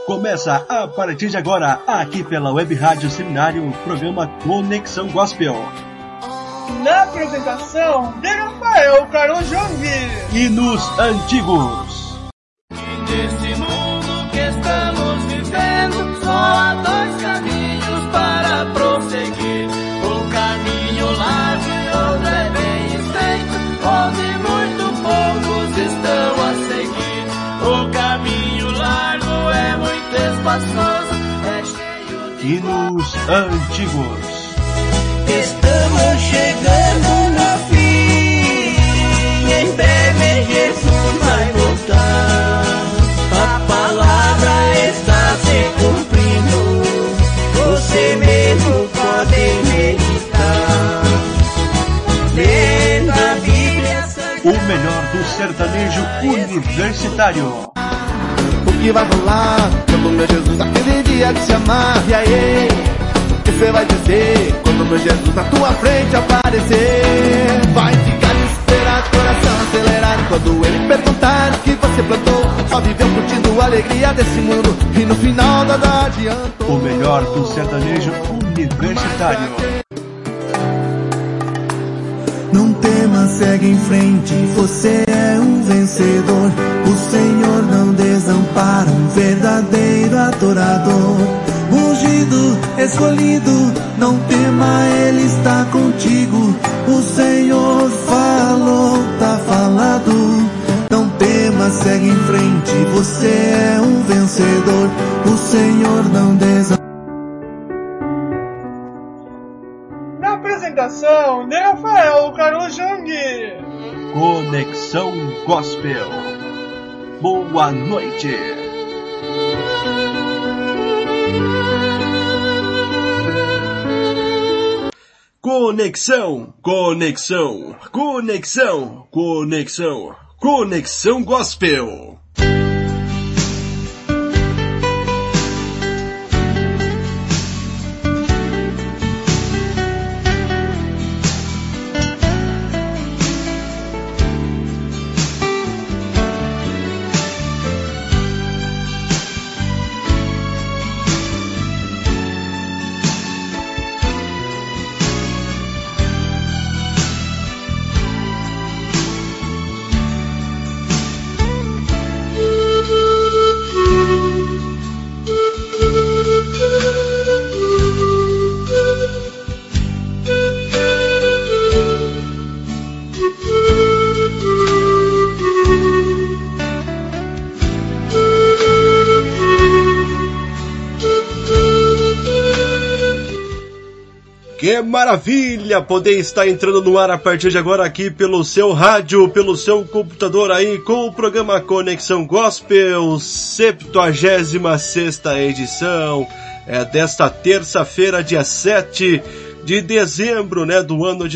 Começa a partir de agora, aqui pela Web Rádio Seminário, o programa Conexão Gospel. Na apresentação de Rafael Carlos Jong. E nos antigos. Nesse mundo que estamos vivendo, só há dois caminhos para prosseguir. O caminho largo e outro é bem estreito, onde muito poucos estão a seguir. O caminho largo é muito espaçoso, é cheio de... E nos antigos. Estamos chegando no fim, em breve Jesus vai voltar. A palavra está se cumprindo, você mesmo pode meditar. Lendo a Bíblia Sagrada. O melhor do sertanejo universitário. O que vai rolar quando meu Jesus aquele dia te chamar? E aí, o que você vai dizer quando meu Jesus na tua frente aparecer? Vai ficar desesperado, coração acelerado, quando ele perguntar o que você plantou. Só viveu curtindo a alegria desse mundo e no final nada adiantou. O melhor do sertanejo universitário. Não tema, segue em frente, você é um vencedor. O Senhor não desampara um verdadeiro adorador. Ungido, escolhido, não tema, Ele está contigo. O Senhor falou, tá falado. Não tema, segue em frente, você é um vencedor. O Senhor não desampara. Na apresentação de Rafael Carlos Jong. Conexão Gospel. Boa noite. Conexão, conexão, conexão, conexão, conexão Gospel. Que maravilha poder estar entrando no ar a partir de agora aqui pelo seu rádio, pelo seu computador aí, com o programa Conexão Gospel, 76ª edição, desta terça-feira, dia 7 de dezembro, do ano de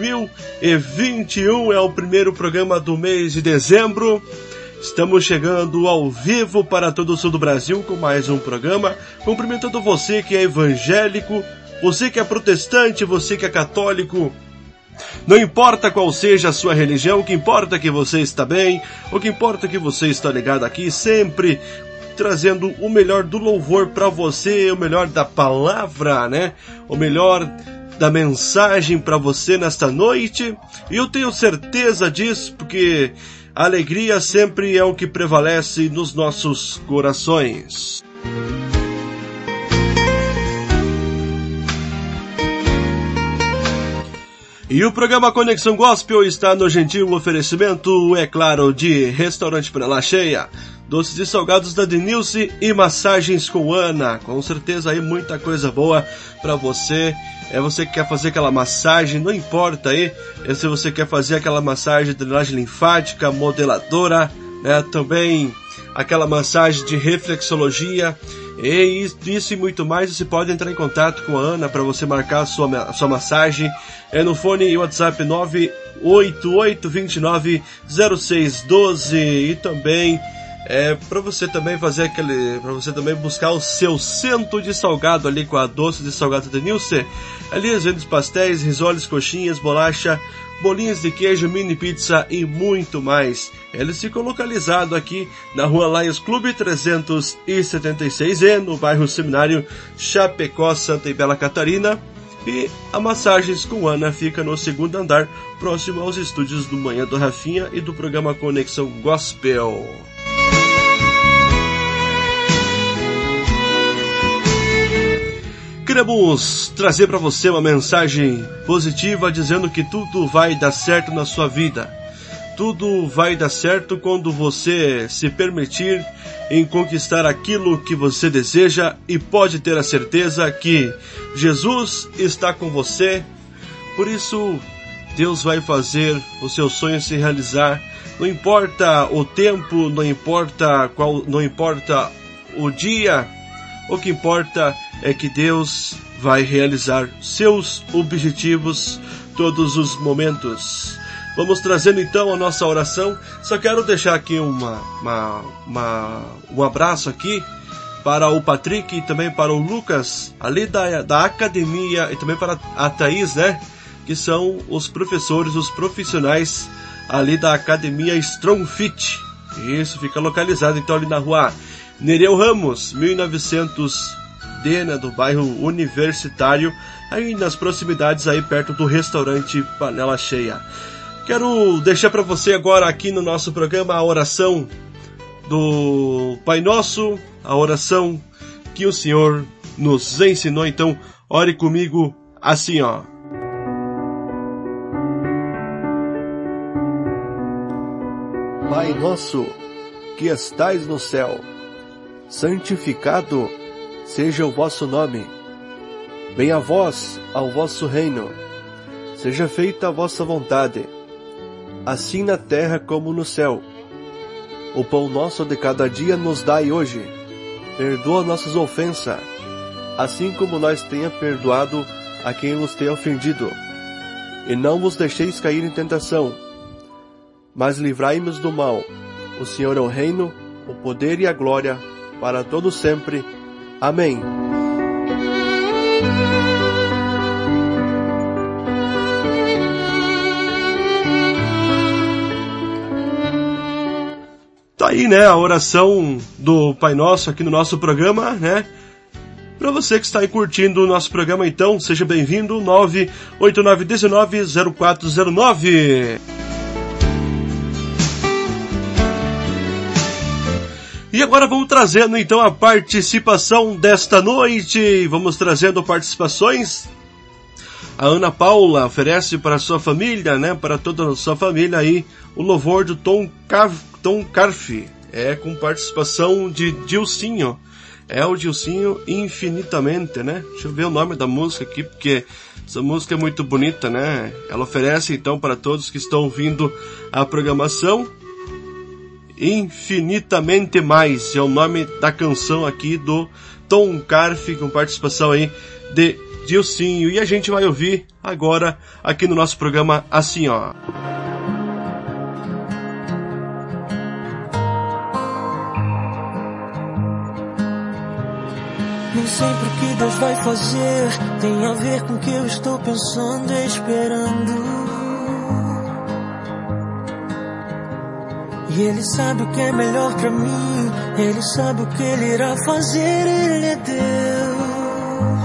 2021, é o primeiro programa do mês de dezembro. Estamos chegando ao vivo para todo o sul do Brasil com mais um programa, cumprimentando você que é evangélico, você que é protestante, você que é católico, não importa qual seja a sua religião, o que importa é que você está bem, o que importa é que você está ligado aqui, sempre trazendo o melhor do louvor para você, o melhor da palavra, o melhor da mensagem para você nesta noite. E eu tenho certeza disso, porque a alegria sempre é o que prevalece nos nossos corações. E o programa Conexão Gospel está no gentil oferecimento, é claro, de Restaurante Panela Cheia, doces e salgados da Denilce e massagens com Ana. Com certeza aí muita coisa boa para você. É você que quer fazer aquela massagem, não importa aí, se você quer fazer aquela massagem de drenagem linfática, modeladora, também aquela massagem de reflexologia, e isso e muito mais, você pode entrar em contato com a Ana para você marcar a sua massagem. É no fone e WhatsApp 988290612, e também para você também fazer para você também buscar o seu centro de salgado ali com a doce de salgado da Denilce. Ali eles vendem pastéis, risoles, coxinhas, bolacha, bolinhos de queijo, mini pizza e muito mais. Eles ficam localizados aqui na Rua Lions Clube 376E, no bairro Seminário, Chapecó, Santa e Bela Catarina. E a Massagens com Ana fica no segundo andar, próximo aos estúdios do Manhã do Rafinha e do programa Conexão Gospel. Queremos trazer para você uma mensagem positiva dizendo que tudo vai dar certo na sua vida. Tudo vai dar certo quando você se permitir em conquistar aquilo que você deseja e pode ter a certeza que Jesus está com você. Por isso, Deus vai fazer o seu sonho se realizar. Não importa o tempo, não importa o dia, o que importa é que Deus vai realizar seus objetivos todos os momentos. Vamos trazendo então a nossa oração. Só quero deixar aqui um abraço aqui para o Patrick e também para o Lucas, ali da academia, e também para a Thaís, né? Que são os professores, os profissionais ali da academia Strong Fit. Isso, fica localizado então ali na rua Nereu Ramos, 1900D, né, do bairro Universitário, aí nas proximidades, aí perto do restaurante Panela Cheia. Quero deixar para você agora aqui no nosso programa a oração do Pai Nosso, a oração que o Senhor nos ensinou. Então, ore comigo assim, ó. Pai nosso, que estais no céu, santificado seja o vosso nome. Venha a vós ao vosso reino. Seja feita a vossa vontade, assim na terra como no céu. O pão nosso de cada dia nos dai hoje. Perdoa nossas ofensas, assim como nós tenha perdoado a quem nos tem ofendido. E não vos deixeis cair em tentação, mas livrai-nos do mal. O Senhor é o reino, o poder e a glória, para todo sempre. Amém. Tá aí, né, a oração do Pai Nosso aqui no nosso programa, né? Para você que está aí curtindo o nosso programa, então, seja bem-vindo, 989190409. E agora vamos trazendo, então, a participação desta noite. Vamos trazendo participações. A Ana Paula oferece para a sua família, né, para toda a sua família aí, o louvor do Tom Carf, com participação de Dilcinho. É o Dilcinho Infinitamente, né? Deixa eu ver o nome da música aqui, porque essa música é muito bonita, né? Ela oferece então para todos que estão ouvindo a programação. Infinitamente Mais é o nome da canção aqui do Tom Carf, com participação aí de Dilcinho. E a gente vai ouvir agora aqui no nosso programa assim, ó. Nem sempre o que Deus vai fazer tem a ver com o que eu estou pensando e esperando. E Ele sabe o que é melhor pra mim, Ele sabe o que Ele irá fazer, Ele é Deus.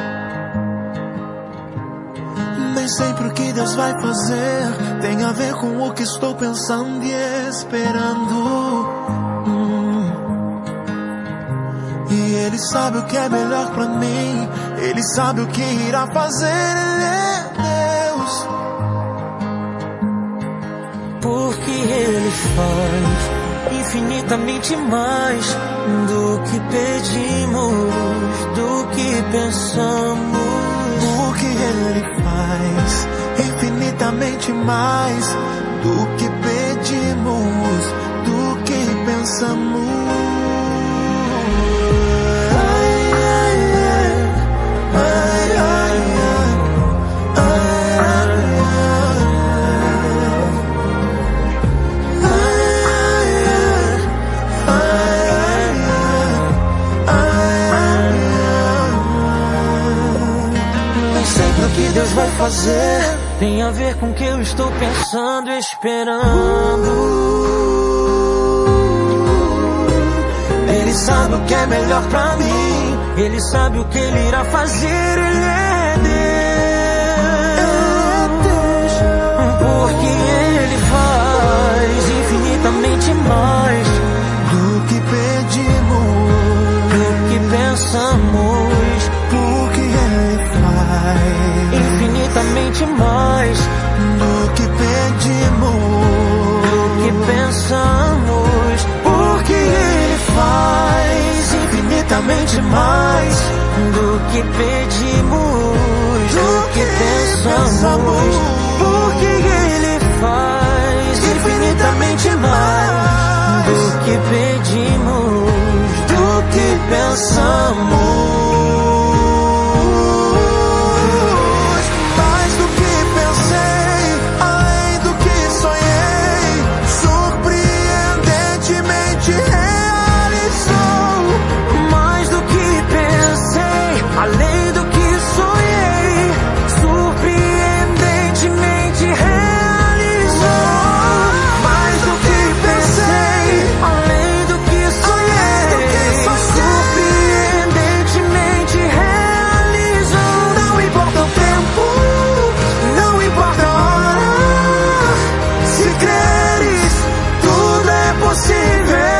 Nem sempre o que Deus vai fazer tem a ver com o que estou pensando e esperando. E Ele sabe o que é melhor pra mim, Ele sabe o que irá fazer, Ele é Deus. Porque Ele faz infinitamente mais do que pedimos, do que pensamos. O que Ele faz infinitamente mais do que pedimos, do que pensamos. Nem sempre o que Deus vai fazer tem a ver com o que eu estou pensando e esperando. Ele sabe o que é melhor pra mim, Ele sabe o que Ele irá fazer, Ele é Deus. Porque Ele faz infinitamente mais do que pedimos, do que pensamos. porque Ele faz Infinitamente mais do que pedimos, do que pensamos. Porque Ele faz infinitamente mais do que pedimos, do que pensamos. Porque Ele faz infinitamente mais do que pedimos, do que pensamos. mais do que pensei, além do que sonhei, surpreendentemente realizou. Mais do que pensei, além do que sonhei, surpreendentemente realizou. Mais do que pensei, além do que sonhei, surpreendentemente realizou. Não importa o tempo, não importa a hora, se creres, tudo é possível.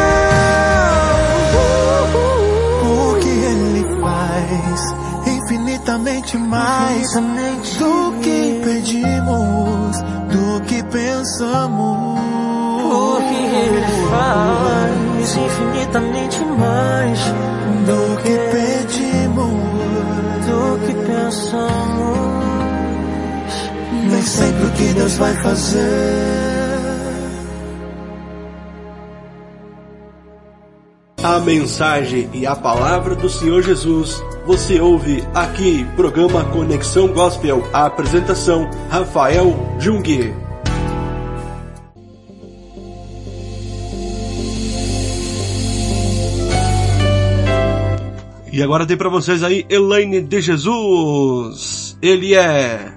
Porque Ele faz infinitamente mais do que pedimos, do que pensamos. Porque Ele faz infinitamente mais do que pedimos, do que pensamos. nem sempre o que Deus vai fazer. A mensagem e a palavra do Senhor Jesus você ouve aqui, programa Conexão Gospel. A apresentação, Rafael Jung. E agora tem pra vocês aí Elaine de Jesus. Ele é...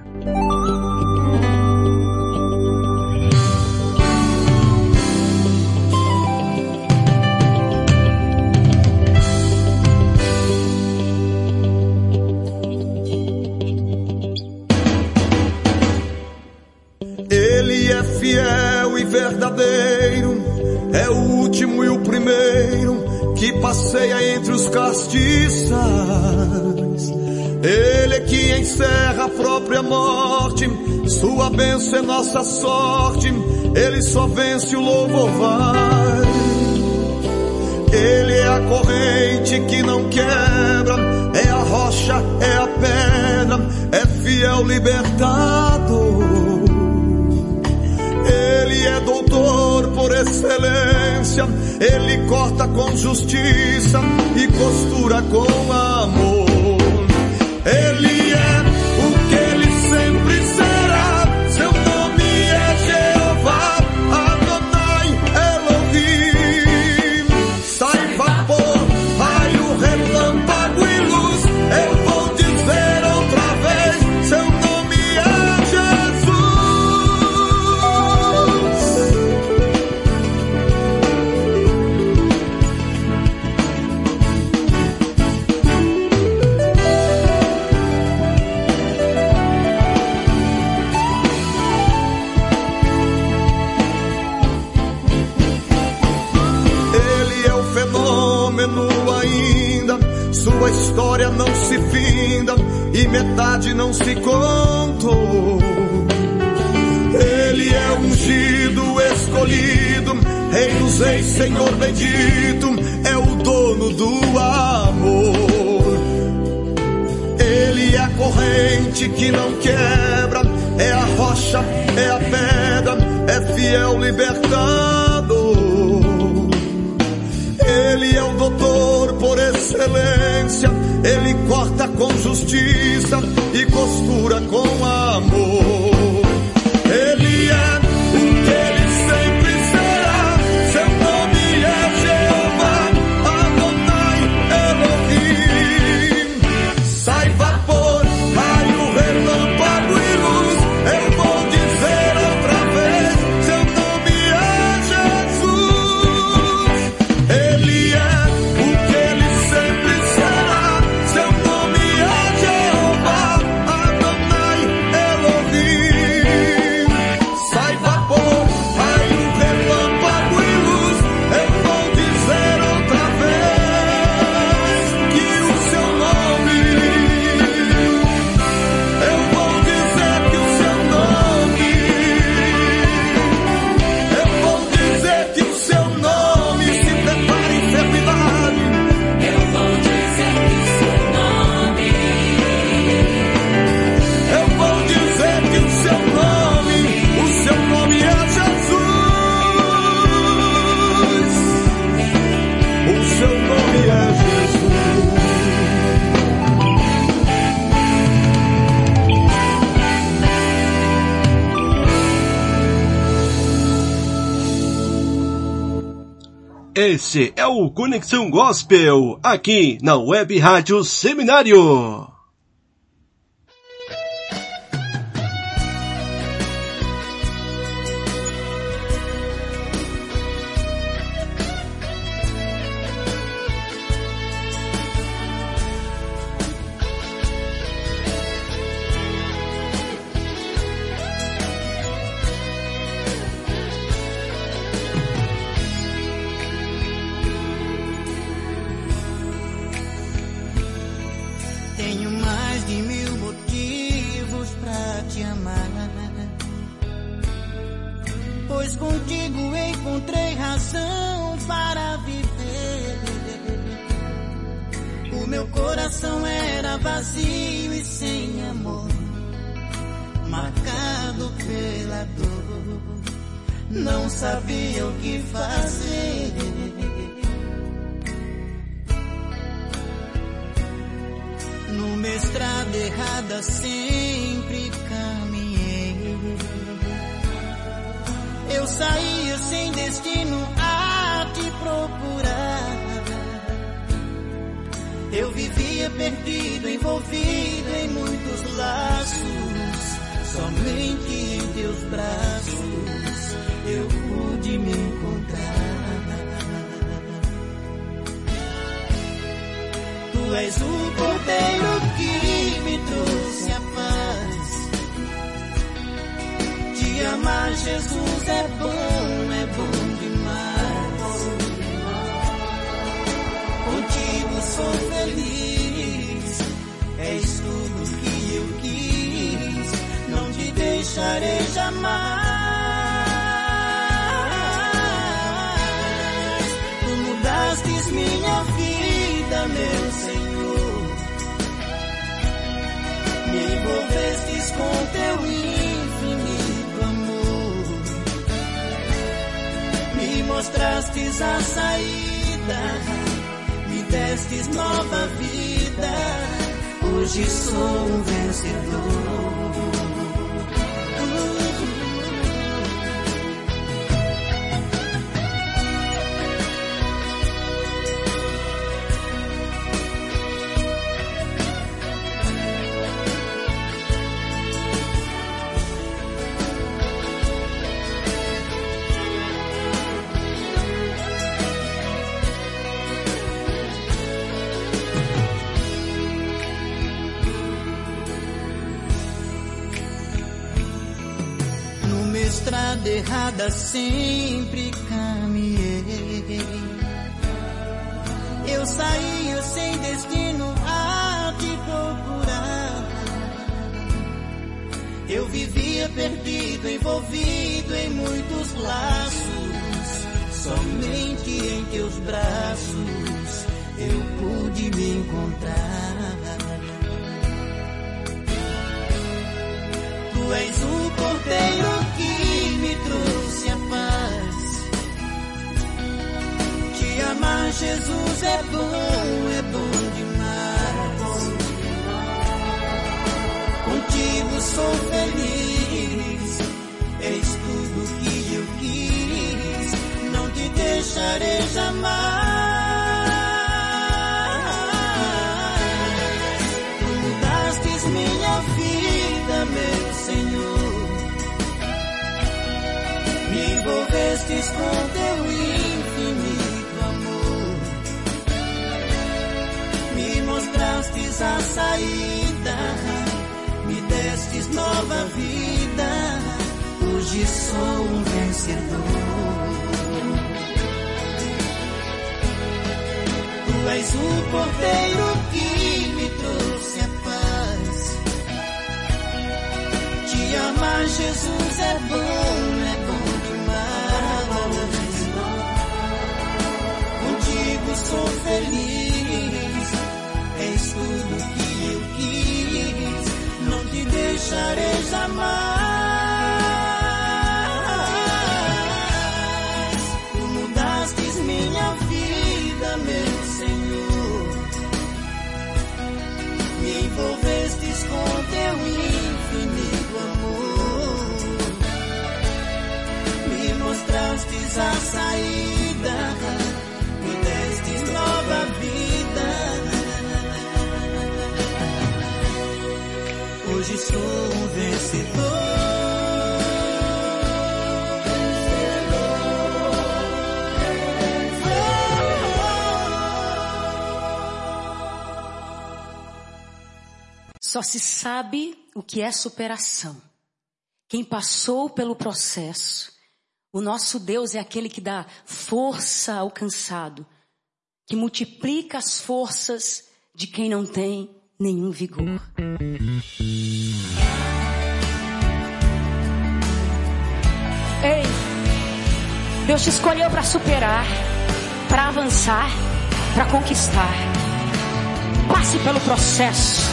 Ele é fiel e verdadeiro, é o último e o primeiro que passeia entre os castiçais. Ele é que encerra a própria morte, sua bênção é nossa sorte, ele só vence o louvor vai. Ele é a corrente que não quebra, é a rocha, é a pedra, é fiel libertador. Ele é doutor por excelência, ele corta com justiça e costura com amor. Ele é o que ele sempre será, seu nome é Jeová, Adonai Elohim. Sai vapor, raio, relâmpago e luz, eu vou dizer outra vez, seu nome é Jesus. Ainda, sua história não se finda e metade não se contou. Ele é ungido, escolhido, Rei dos Reis, Senhor bendito, é o dono do amor. Ele é a corrente que não quebra, é a rocha, é a pedra, é fiel libertador. Ele é o doutor por excelência, ele corta com justiça e costura com amor. Ele é o que ele sempre será, seu nome é Jeová, Adonai Elohim. Sai vapor, raio, relâmpago e luz, Ele é o que ele sempre será. Seu nome é Jeová, Adonai Elohim. Sai vapor, raio, relâmpago e luz. Eu vou dizer outra vez que o seu nome. Eu vou dizer que o seu nome. Eu vou dizer que o seu nome. Se prepare, enfermidade. Eu vou dizer que o seu nome. Eu vou dizer que o seu nome é Jesus. O seu nome é Jesus. Esse é o Conexão Gospel, aqui na Web Rádio Seminário. Tenho mais de 1000 motivos pra te amar, pois contigo encontrei razão para viver. O meu coração era vazio e sem amor, marcado pela dor, não sabia o que fazer. Numa estrada errada sempre caminhei. Eu saía sem destino a te procurar. Eu vivia perdido, envolvido em muitos laços. Somente em teus braços eu pude me encontrar. Tu és o cordeiro que me trouxe a paz. Te amar, Jesus, é bom demais. Contigo sou feliz, és tudo que eu quis. Não te deixarei jamais. Tu mudastes minha vida, meu Senhor. Me envolvestes com teu infinito amor. Me mostrastes a saída, me destes nova vida. Hoje sou um vencedor. Estrada errada sempre caminhei. Eu saía sem destino a te procurar. Eu vivia perdido, envolvido em muitos laços. Somente em teus braços eu pude me encontrar. Tu és o cordeiro que me trouxe a paz. Te amar, Jesus, é bom demais. Contigo sou feliz, és tudo que eu quis. Não te deixarei jamais. Tu mudastes minha vida, meu Senhor. Me envolvestes com teu infinito amor. saída, me destes nova vida, hoje sou um vencedor. Tu és o cordeiro que me trouxe a paz. Te amar, Jesus, é bom demais. Contigo sou feliz, és tudo que eu quis, não te deixarei jamais. Tu mudastes minha vida, meu Senhor, me envolvestes com teu infinito amor, me mostrastes a saída, me destes nova vida, hoje sou um vencedor. Só se sabe o que é superação quem passou pelo processo. O nosso Deus é aquele que dá força ao cansado, que multiplica as forças de quem não tem nenhum vigor. Ei, Deus te escolheu para superar, para avançar, para conquistar. Passe pelo processo.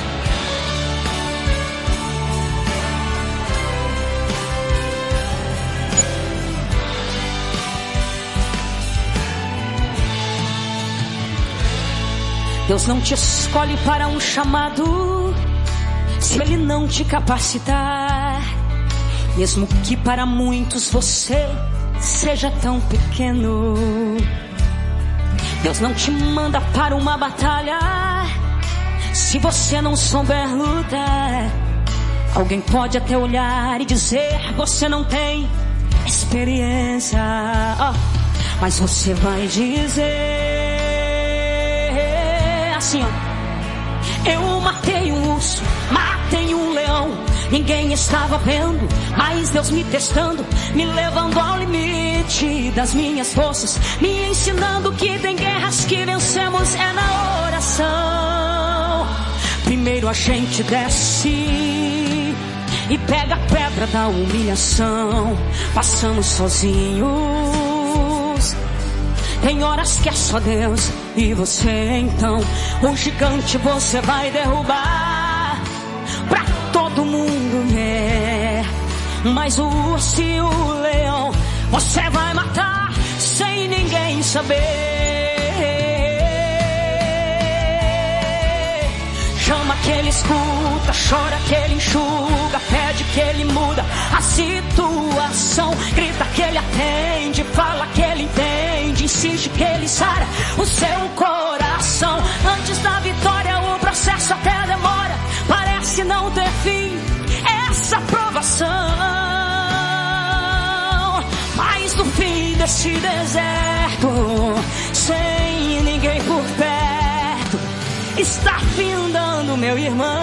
Deus não te escolhe para um chamado se Ele não te capacitar. Mesmo que para muitos você seja tão pequeno. Deus não te manda para uma batalha se você não souber lutar. Alguém pode até olhar e dizer: você não tem experiência, mas você vai dizer assim, eu matei um urso, matei um leão, ninguém estava vendo, mas Deus me testando, me levando ao limite das minhas forças, me ensinando que tem guerras que vencemos é na oração. Primeiro a gente desce e pega a pedra da humilhação, passamos sozinhos. Tem horas que é só Deus e você, então o gigante você vai derrubar pra todo mundo ver. Mas o urso e o leão você vai matar sem ninguém saber. Chama que ele escuta, chora que ele enxuga, pede que ele muda a situação, grita que ele atende, fala que ele entende, insiste que ele sara o seu coração. Antes da vitória o processo até demora, parece não ter fim essa provação, mas no fim desse deserto, sem ninguém por perto, está findando meu irmão.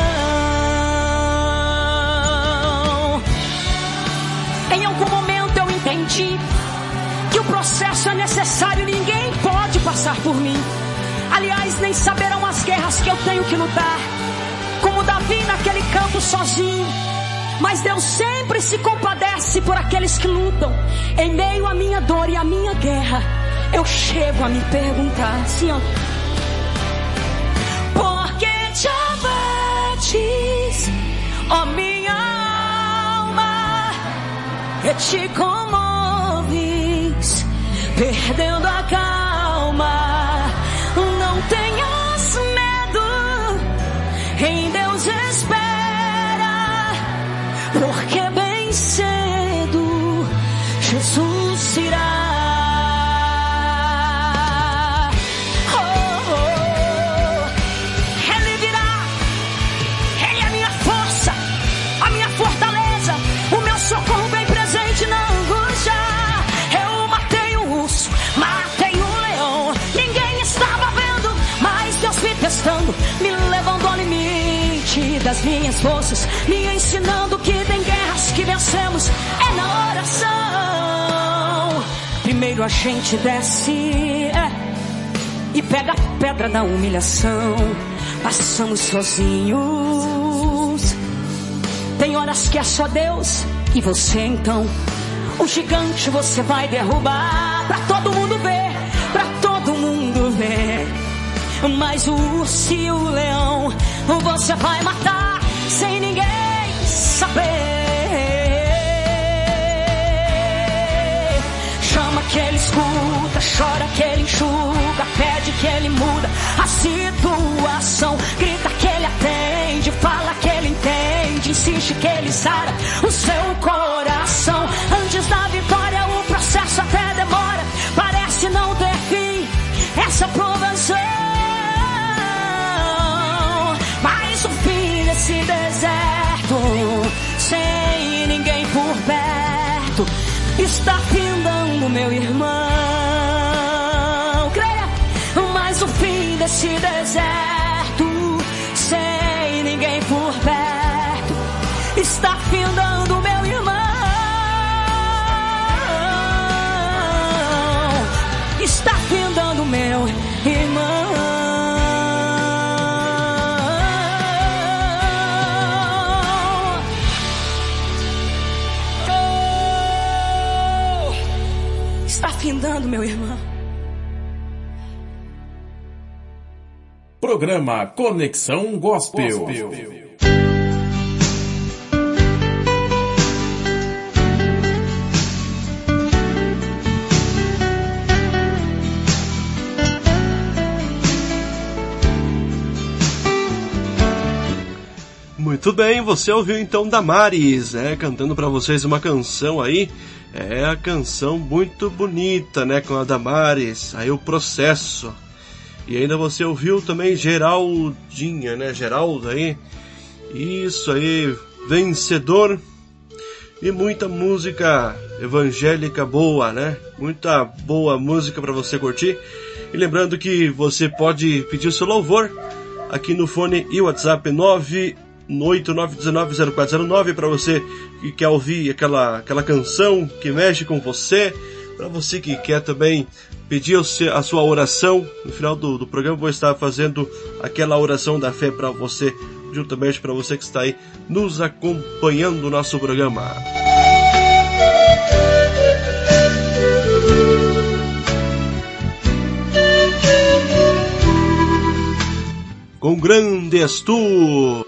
Em algum momento eu entendi que o processo é necessário, ninguém pode passar por mim. Aliás, nem saberão as guerras que eu tenho que lutar, como Davi naquele campo sozinho. Mas Deus sempre se compadece por aqueles que lutam. Em meio à minha dor e à minha guerra, eu chego a me perguntar assim, por que te abates, ó minha alma, e te comoves, perdendo a calma? Não tenhas medo, em Deus espera, porque bem cedo Jesus irá. Ele virá, Ele é a minha força, a minha fortaleza, o meu socorro bem presente na angústia. Eu matei o urso, mas das minhas forças, me ensinando que tem guerras que vencemos é na oração. Primeiro a gente desce e pega a pedra da humilhação. Passamos sozinhos. Tem horas que é só Deus e você então. O gigante você vai derrubar pra todo mundo ver, pra todo mundo ver. Mas o urso e o leão você vai matar sem ninguém saber. Chama que ele escuta, chora que ele enxuga, pede que ele muda a situação, grita que ele atende, fala que ele entende, insiste que ele sara o seu coração. Antes da vitória o processo até demora, parece não ter fim essa provação. Mas o fim desse deserto, sem ninguém por perto, está findando, meu irmão. Creia, mas o fim desse deserto, sem ninguém por perto, está findando, meu irmão. Está findando, meu irmão. Está findando, meu irmão. Programa Conexão Gospel. Muito bem, você ouviu então Damares, cantando pra vocês uma canção aí, a canção muito bonita, com a Damares, aí o Processo. E ainda você ouviu também Geraldinha, Geraldo aí, isso aí, Vencedor, e muita música evangélica boa, muita boa música pra você curtir. E lembrando que você pode pedir o seu louvor aqui no fone e WhatsApp 989190409 para você que quer ouvir aquela canção que mexe com você, para você que quer também pedir a sua oração. No final do programa eu vou estar fazendo aquela oração da fé para você, juntamente para você que está aí nos acompanhando no nosso programa. Com grande és tu.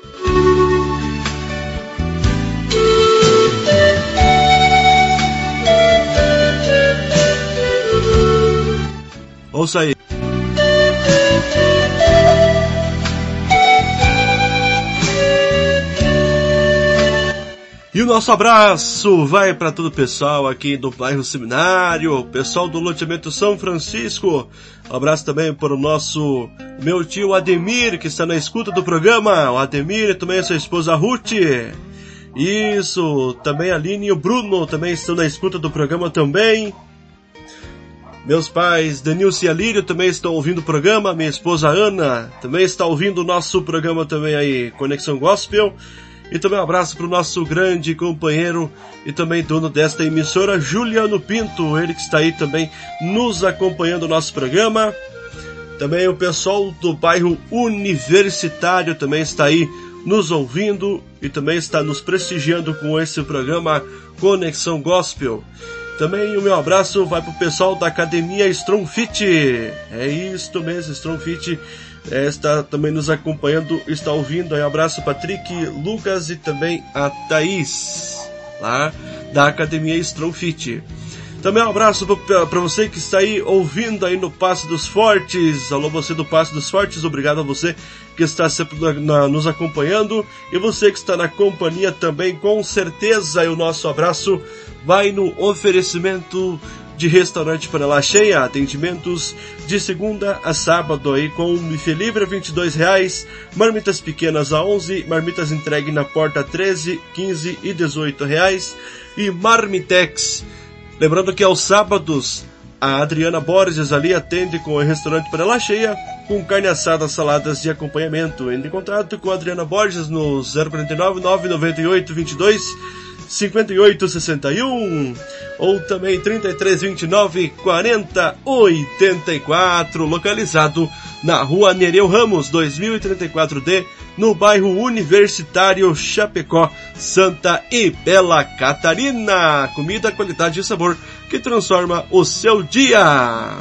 Ouça aí. E o nosso abraço vai para todo o pessoal aqui do bairro Seminário, o pessoal do loteamento São Francisco. Um abraço também para o meu tio Ademir, que está na escuta do programa. O Ademir e também a sua esposa Ruth. Isso, também a Aline e o Bruno também estão na escuta do programa também. Meus pais, Denilson e Alírio, também estão ouvindo o programa. Minha esposa Ana também está ouvindo o nosso programa também aí, Conexão Gospel. E também um abraço para o nosso grande companheiro e também dono desta emissora, Juliano Pinto. Ele que está aí também nos acompanhando o nosso programa. Também o pessoal do bairro Universitário também está aí nos ouvindo e também está nos prestigiando com esse programa Conexão Gospel. Também o meu abraço vai para o pessoal da Academia Strong Fit. É isto mesmo, Strong Fit está também nos acompanhando, está ouvindo. Aí um abraço Patrick, Lucas e também a Thaís, lá da Academia Strong Fit. Também um abraço para você que está aí ouvindo aí no Passo dos Fortes. Alô, você do Passo dos Fortes, obrigado a você que está sempre nos acompanhando. E você que está na companhia também, com certeza, e o nosso abraço vai no oferecimento de restaurante Panela Cheia, atendimentos de segunda a sábado aí com buffet livre a R$22, marmitas pequenas a R$11, marmitas entregue na porta a R$13, R$15 e R$18 e Marmitex. Lembrando que aos sábados A Adriana Borges ali atende com o restaurante Panela Cheia, com carne assada, saladas de acompanhamento. Entre em contato com a Adriana Borges no 049 998 22 58 61 ou também 33 29 40 84, localizado na Rua Nereu Ramos 2034D, no bairro Universitário Chapecó, Santa e Bela Catarina. Comida, qualidade e sabor que transforma o seu dia.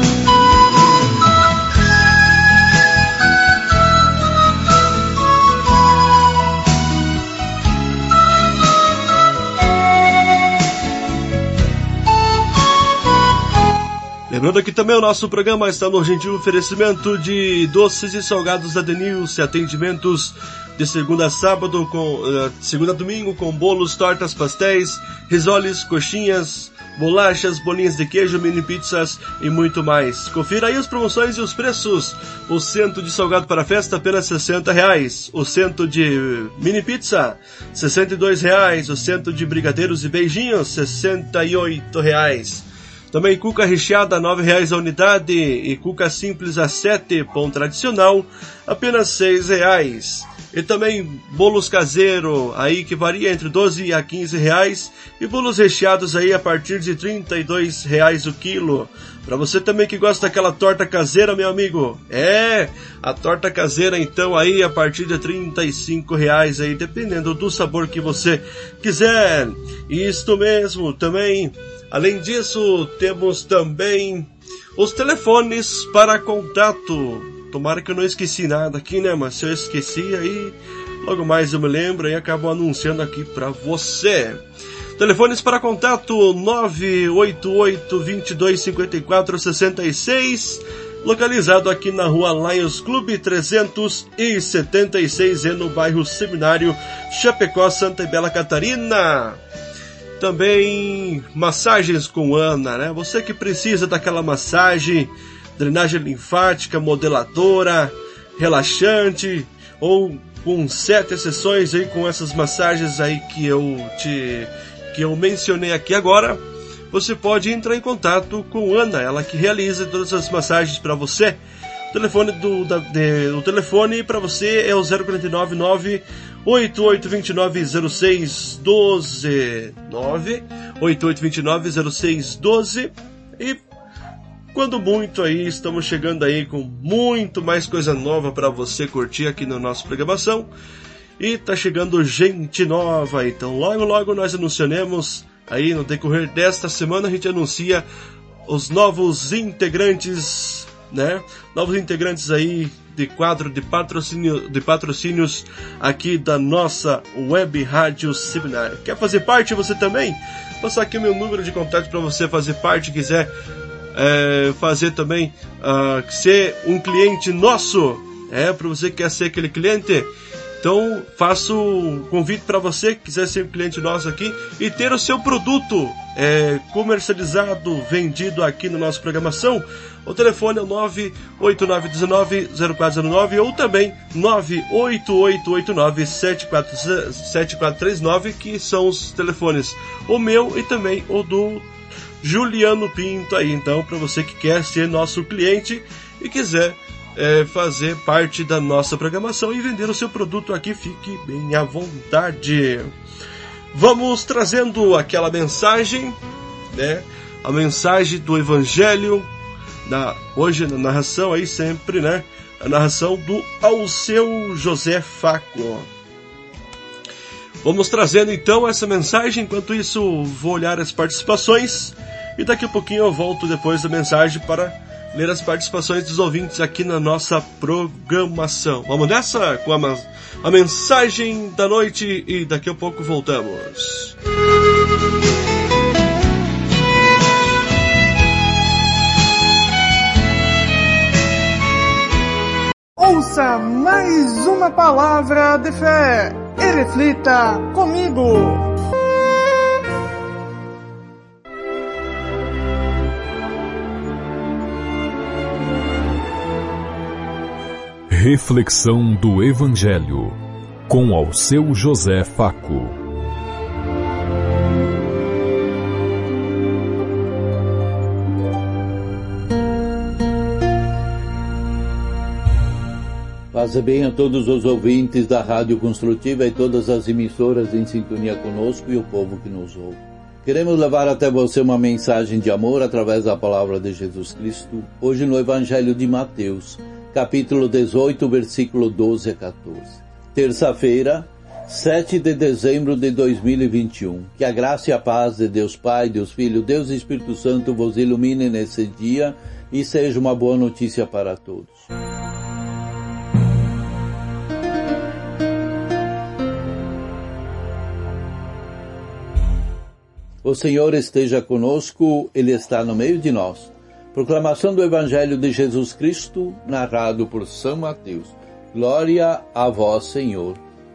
Lembrando que também o nosso programa está no gentil oferecimento de doces e salgados da Denilce, atendimentos de segunda a sábado, segunda a domingo, com bolos, tortas, pastéis, risoles, coxinhas, bolachas, bolinhas de queijo, mini pizzas e muito mais. Confira aí as promoções e os preços. O cento de salgado para festa, apenas R$60. O cento de mini pizza, R$62. O cento de brigadeiros e beijinhos, R$68. Também cuca recheada, R$9 a unidade, e cuca simples a 7, pão tradicional, apenas R$6. E também bolos caseiro, aí que varia entre R$12 a R$15, e bolos recheados aí a partir de R$32 o quilo. Para você também que gosta daquela torta caseira, meu amigo, a torta caseira então aí a partir de R$35 aí, dependendo do sabor que você quiser. Isto mesmo, também. Além disso, temos também os telefones para contato. Tomara que eu não esqueci nada aqui, né? Mas se eu esqueci, aí logo mais eu me lembro e acabo anunciando aqui para você. Telefones para contato 988-2254-66, localizado aqui na Rua Lions Clube 376, no bairro Seminário, Chapecó, Santa e Bela Catarina. Também massagens com Ana, né? Você que precisa daquela massagem, drenagem linfática, modeladora, relaxante, ou com 7 sessões aí com essas massagens aí que eu mencionei aqui agora, você pode entrar em contato com Ana, ela que realiza todas as massagens para você. O telefone o telefone para você é o 049 8829-0612 98829-0612. E quando muito aí, estamos chegando aí com muito mais coisa nova para você curtir aqui na nossa programação. E tá chegando gente nova, então logo logo nós anunciaremos aí no decorrer desta semana, a gente anuncia os novos integrantes, né? Novos integrantes aí de quadro de patrocínios aqui da nossa Web Rádio Seminário. Quer fazer parte você também? Vou passar aqui o meu número de contato para você fazer parte, quiser fazer também, ser um cliente nosso, para você que quer ser aquele cliente. Então faço um convite para você que quiser ser um cliente nosso aqui e ter o seu produto comercializado, vendido aqui na nossa programação. O telefone é o 98919-0409 ou também 98889-7439, que são os telefones, o meu e também o do Juliano Pinto aí. Então, para você que quer ser nosso cliente e quiser fazer parte da nossa programação e vender o seu produto aqui, fique bem à vontade. Vamos trazendo aquela mensagem, né? A mensagem do Evangelho, hoje na narração aí sempre, né? A narração do Alceu José Faco. Vamos trazendo então essa mensagem. Enquanto isso, vou olhar as participações e daqui a pouquinho eu volto depois da mensagem para ler as participações dos ouvintes aqui na nossa programação. Vamos nessa com a mensagem da noite e daqui a pouco voltamos. Ouça mais uma palavra de fé e reflita comigo. Reflexão do Evangelho, com Alceu José Faco. Faça bem a todos os ouvintes da Rádio Construtiva e todas as emissoras em sintonia conosco e o povo que nos ouve. Queremos levar até você uma mensagem de amor através da palavra de Jesus Cristo, hoje no Evangelho de Mateus, capítulo 18, versículo 12 a 14. Terça-feira, 7 de dezembro de 2021. Que a graça e a paz de Deus Pai, Deus Filho, Deus e Espírito Santo vos ilumine nesse dia e seja uma boa notícia para todos. O Senhor esteja conosco, Ele está no meio de nós. Proclamação do Evangelho de Jesus Cristo, narrado por São Mateus. Glória a vós, Senhor.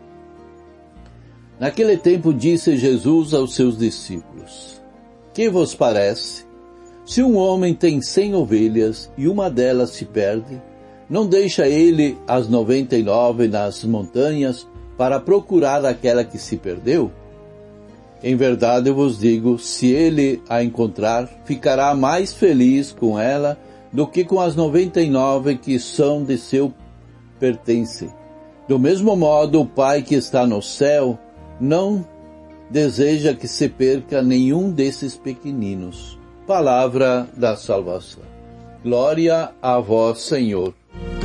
Naquele tempo disse Jesus aos seus discípulos: Que vos parece? Se um homem tem 100 ovelhas e uma delas se perde, não deixa ele as 99 nas montanhas para procurar aquela que se perdeu? Em verdade eu vos digo, se ele a encontrar, ficará mais feliz com ela do que com as 99 que são de seu pertence. Do mesmo modo, o Pai que está no céu não deseja que se perca nenhum desses pequeninos. Palavra da salvação. Glória a vós, Senhor.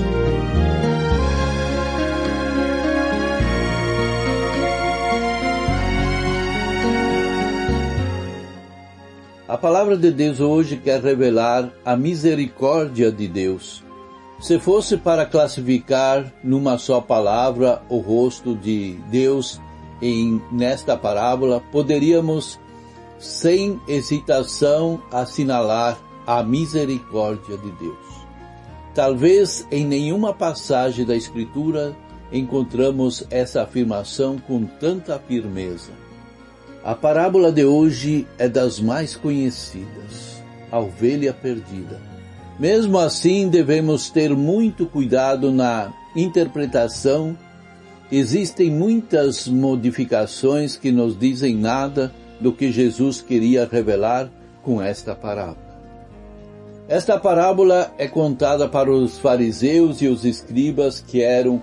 A palavra de Deus hoje quer revelar a misericórdia de Deus. Se fosse para classificar numa só palavra o rosto de Deus nesta parábola, poderíamos, sem hesitação, assinalar a misericórdia de Deus. Talvez em nenhuma passagem da Escritura encontramos essa afirmação com tanta firmeza. A parábola de hoje é das mais conhecidas, a ovelha perdida. Mesmo assim, devemos ter muito cuidado na interpretação. Existem muitas modificações que nos dizem nada do que Jesus queria revelar com esta parábola. Esta parábola é contada para os fariseus e os escribas que eram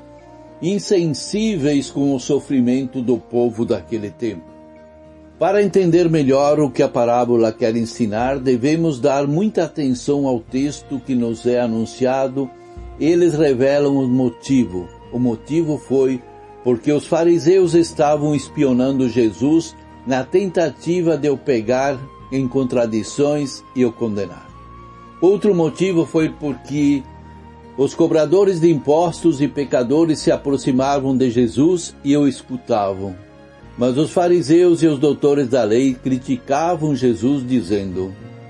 insensíveis com o sofrimento do povo daquele tempo. Para entender melhor o que a parábola quer ensinar, devemos dar muita atenção ao texto que nos é anunciado. Eles revelam o motivo. O motivo foi porque os fariseus estavam espionando Jesus na tentativa de o pegar em contradições e o condenar. Outro motivo foi porque os cobradores de impostos e pecadores se aproximavam de Jesus e o escutavam. Mas os fariseus e os doutores da lei criticavam Jesus dizendo: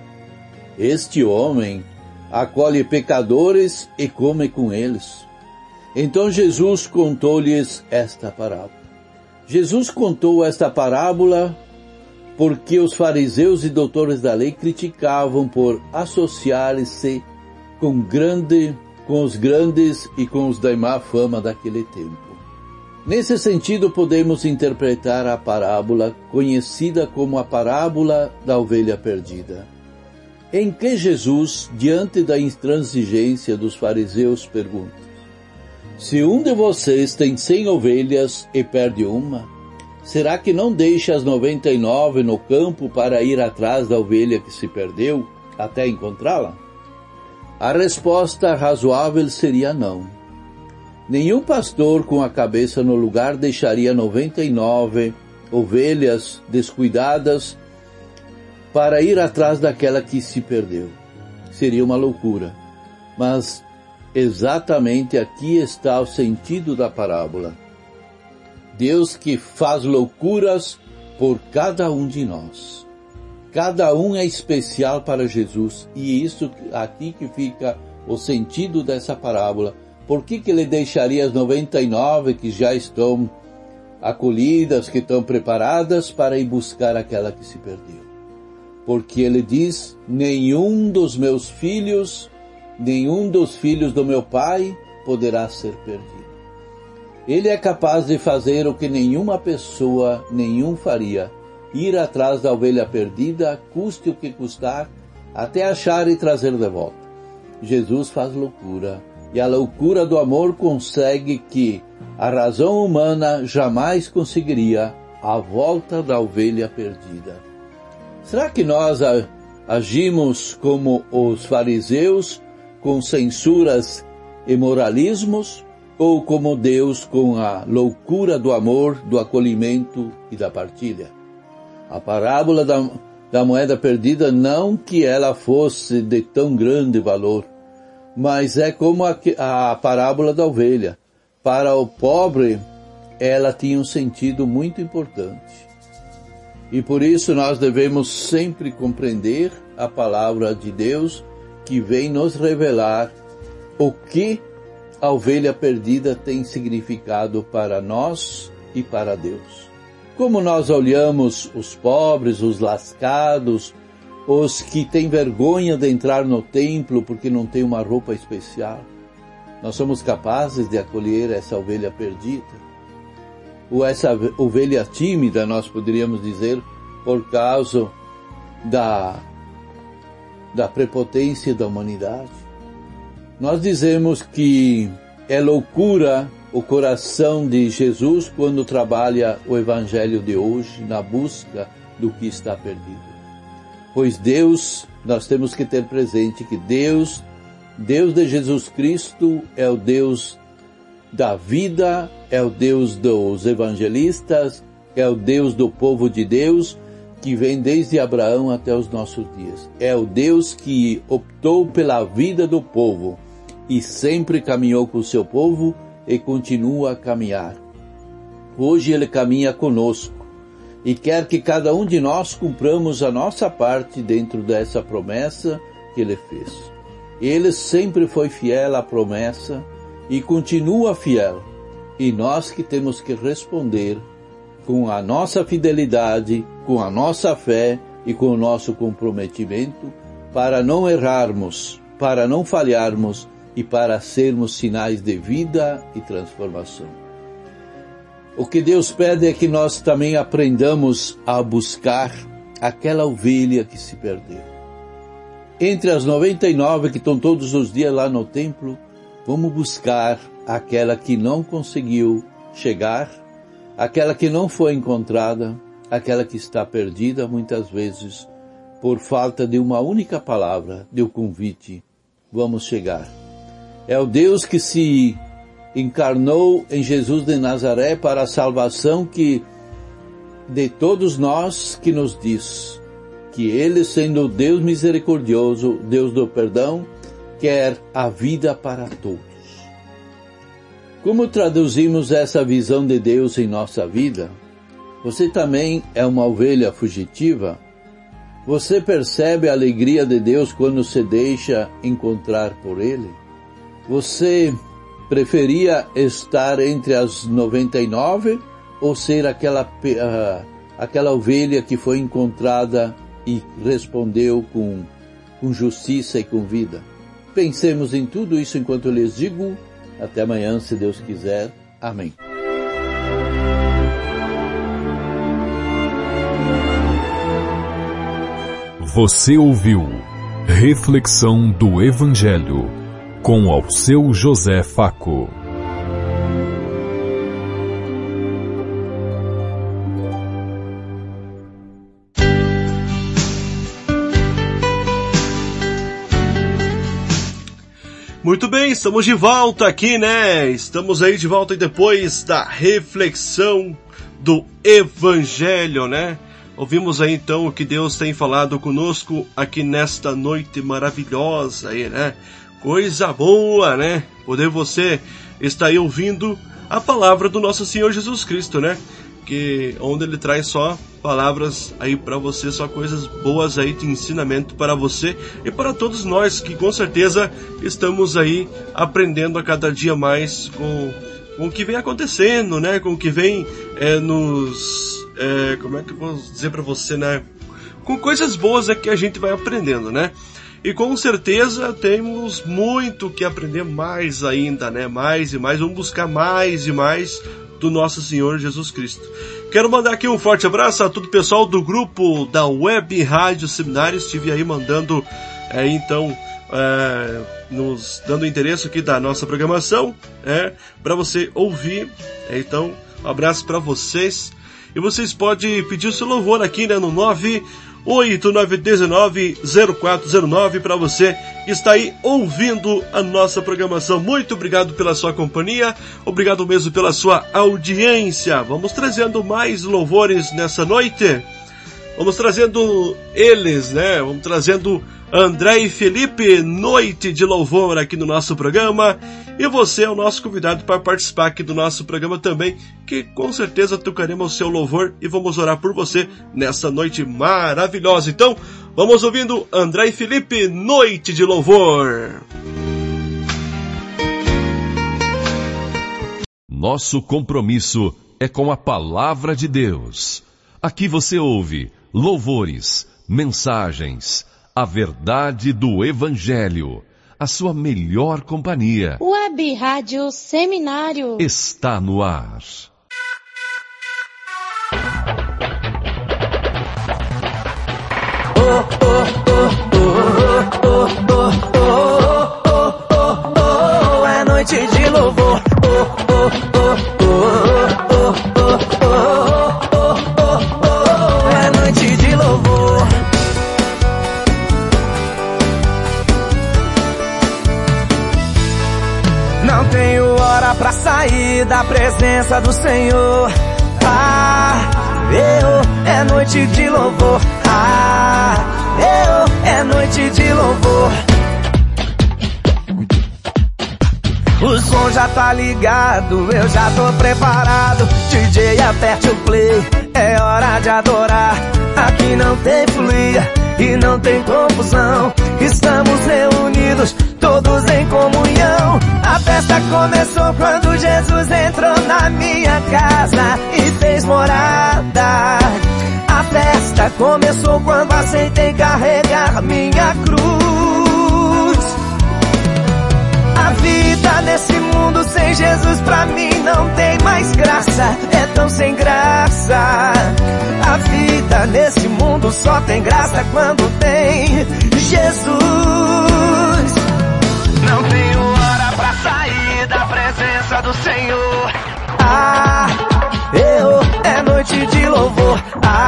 Este homem acolhe pecadores e come com eles. Então Jesus contou-lhes esta parábola. Jesus contou esta parábola porque os fariseus e doutores da lei criticavam por associar-se com os grandes e com os da má fama daquele tempo. Nesse sentido, podemos interpretar a parábola conhecida como a parábola da ovelha perdida, em que Jesus, diante da intransigência dos fariseus, pergunta: Se um de vocês tem 100 ovelhas e perde uma, será que não deixa as 99 no campo para ir atrás da ovelha que se perdeu até encontrá-la? A resposta razoável seria não. Nenhum pastor com a cabeça no lugar deixaria 99 ovelhas descuidadas para ir atrás daquela que se perdeu. Seria uma loucura. Mas exatamente aqui está o sentido da parábola. Deus que faz loucuras por cada um de nós. Cada um é especial para Jesus. E isso aqui que fica o sentido dessa parábola. Por que ele deixaria as 99 que já estão acolhidas, que estão preparadas para ir buscar aquela que se perdeu? Porque ele diz: nenhum dos meus filhos, nenhum dos filhos do meu Pai poderá ser perdido. Ele é capaz de fazer o que nenhuma pessoa, nenhum faria: ir atrás da ovelha perdida, custe o que custar, até achar e trazer de volta. Jesus faz loucura E a loucura do amor consegue que a razão humana jamais conseguiria a volta da ovelha perdida. Será que nós agimos como os fariseus, com censuras e moralismos, ou como Deus com a loucura do amor, do acolhimento e da partilha? A parábola da moeda perdida, não que ela fosse de tão grande valor, mas é como a parábola da ovelha. Para o pobre, ela tinha um sentido muito importante. E por isso nós devemos sempre compreender a palavra de Deus, que vem nos revelar o que a ovelha perdida tem significado para nós e para Deus. Como nós olhamos os pobres, os lascados, os que têm vergonha de entrar no templo porque não tem uma roupa especial, nós somos capazes de acolher essa ovelha perdida? Ou essa ovelha tímida, nós poderíamos dizer, por causa da prepotência da humanidade? Nós dizemos que é loucura o coração de Jesus quando trabalha o Evangelho de hoje na busca do que está perdido. Pois Deus, nós temos que ter presente que Deus de Jesus Cristo é o Deus da vida, é o Deus dos evangelistas, é o Deus do povo de Deus, que vem desde Abraão até os nossos dias. É o Deus que optou pela vida do povo e sempre caminhou com o seu povo e continua a caminhar. Hoje Ele caminha conosco e quer que cada um de nós cumpramos a nossa parte dentro dessa promessa que Ele fez. Ele sempre foi fiel à promessa e continua fiel. E nós que temos que responder com a nossa fidelidade, com a nossa fé e com o nosso comprometimento para não errarmos, para não falharmos e para sermos sinais de vida e transformação. O que Deus pede é que nós também aprendamos a buscar aquela ovelha que se perdeu. Entre as 99 que estão todos os dias lá no templo, vamos buscar aquela que não conseguiu chegar, aquela que não foi encontrada, aquela que está perdida muitas vezes por falta de uma única palavra, de um convite. Vamos chegar. É o Deus que se encarnou em Jesus de Nazaré para a salvação de todos nós, que nos diz que Ele, sendo Deus misericordioso, Deus do perdão, quer a vida para todos. Como traduzimos essa visão de Deus em nossa vida? Você também é uma ovelha fugitiva? Você percebe a alegria de Deus quando se deixa encontrar por Ele? Você preferia estar entre as 99 ou ser aquela ovelha que foi encontrada e respondeu com justiça e com vida? Pensemos em tudo isso enquanto eu lhes digo. Até amanhã, se Deus quiser. Amém. Você ouviu Reflexão do Evangelho com ao seu José Faco. Muito bem, estamos de volta aqui, né? Estamos aí de volta depois da reflexão do Evangelho, né? Ouvimos aí então o que Deus tem falado conosco aqui nesta noite maravilhosa aí, né? Coisa boa, né? Poder você estar aí ouvindo a palavra do nosso Senhor Jesus Cristo, né? Onde Ele traz só palavras aí para você, só coisas boas aí de ensinamento para você e para todos nós que com certeza estamos aí aprendendo a cada dia mais com o que vem acontecendo, né? Com o que vem como é que eu vou dizer para você, né? Com coisas boas é que a gente vai aprendendo, né? E com certeza temos muito que aprender mais ainda, né? Mais e mais, vamos buscar mais e mais do nosso Senhor Jesus Cristo. Quero mandar aqui um forte abraço a todo o pessoal do grupo da Web Rádio Seminário. Estive aí mandando então nos dando interesse aqui da nossa programação, para você ouvir. Então, um abraço para vocês. E vocês podem pedir o seu louvor aqui, né, no 989190409 para você que está aí ouvindo a nossa programação. Muito obrigado pela sua companhia, obrigado mesmo pela sua audiência. Vamos trazendo mais louvores nessa noite. Vamos trazendo eles, né? Vamos trazendo André e Felipe, noite de louvor aqui no nosso programa. E você é o nosso convidado para participar aqui do nosso programa também, que com certeza tocaremos o seu louvor e vamos orar por você nessa noite maravilhosa. Então, vamos ouvindo André e Felipe, noite de louvor. Nosso compromisso é com a palavra de Deus. Aqui você ouve louvores, mensagens, a verdade do Evangelho, a sua melhor companhia. Web Rádio Seminário está no ar. É noite de louvor. É noite de louvor. Não tenho hora pra sair da presença do Senhor. É noite de louvor. É noite de louvor. O som já tá ligado, eu já tô preparado. DJ, aperte o play, é hora de adorar. Aqui não tem folia e não tem confusão. Estamos reunidos, todos em comunhão. A festa começou quando Jesus entrou na minha casa e fez morada. A festa começou quando aceitei carregar minha cruz. A vida nesse mundo sem Jesus pra mim não tem mais graça. É tão sem graça. A vida nesse mundo só tem graça quando tem Jesus. Não tenho hora pra sair da presença do Senhor. É noite de louvor.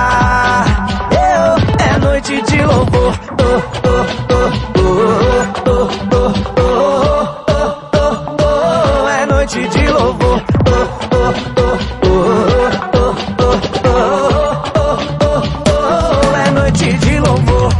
É noite de louvor. É noite de louvor. É noite de louvor.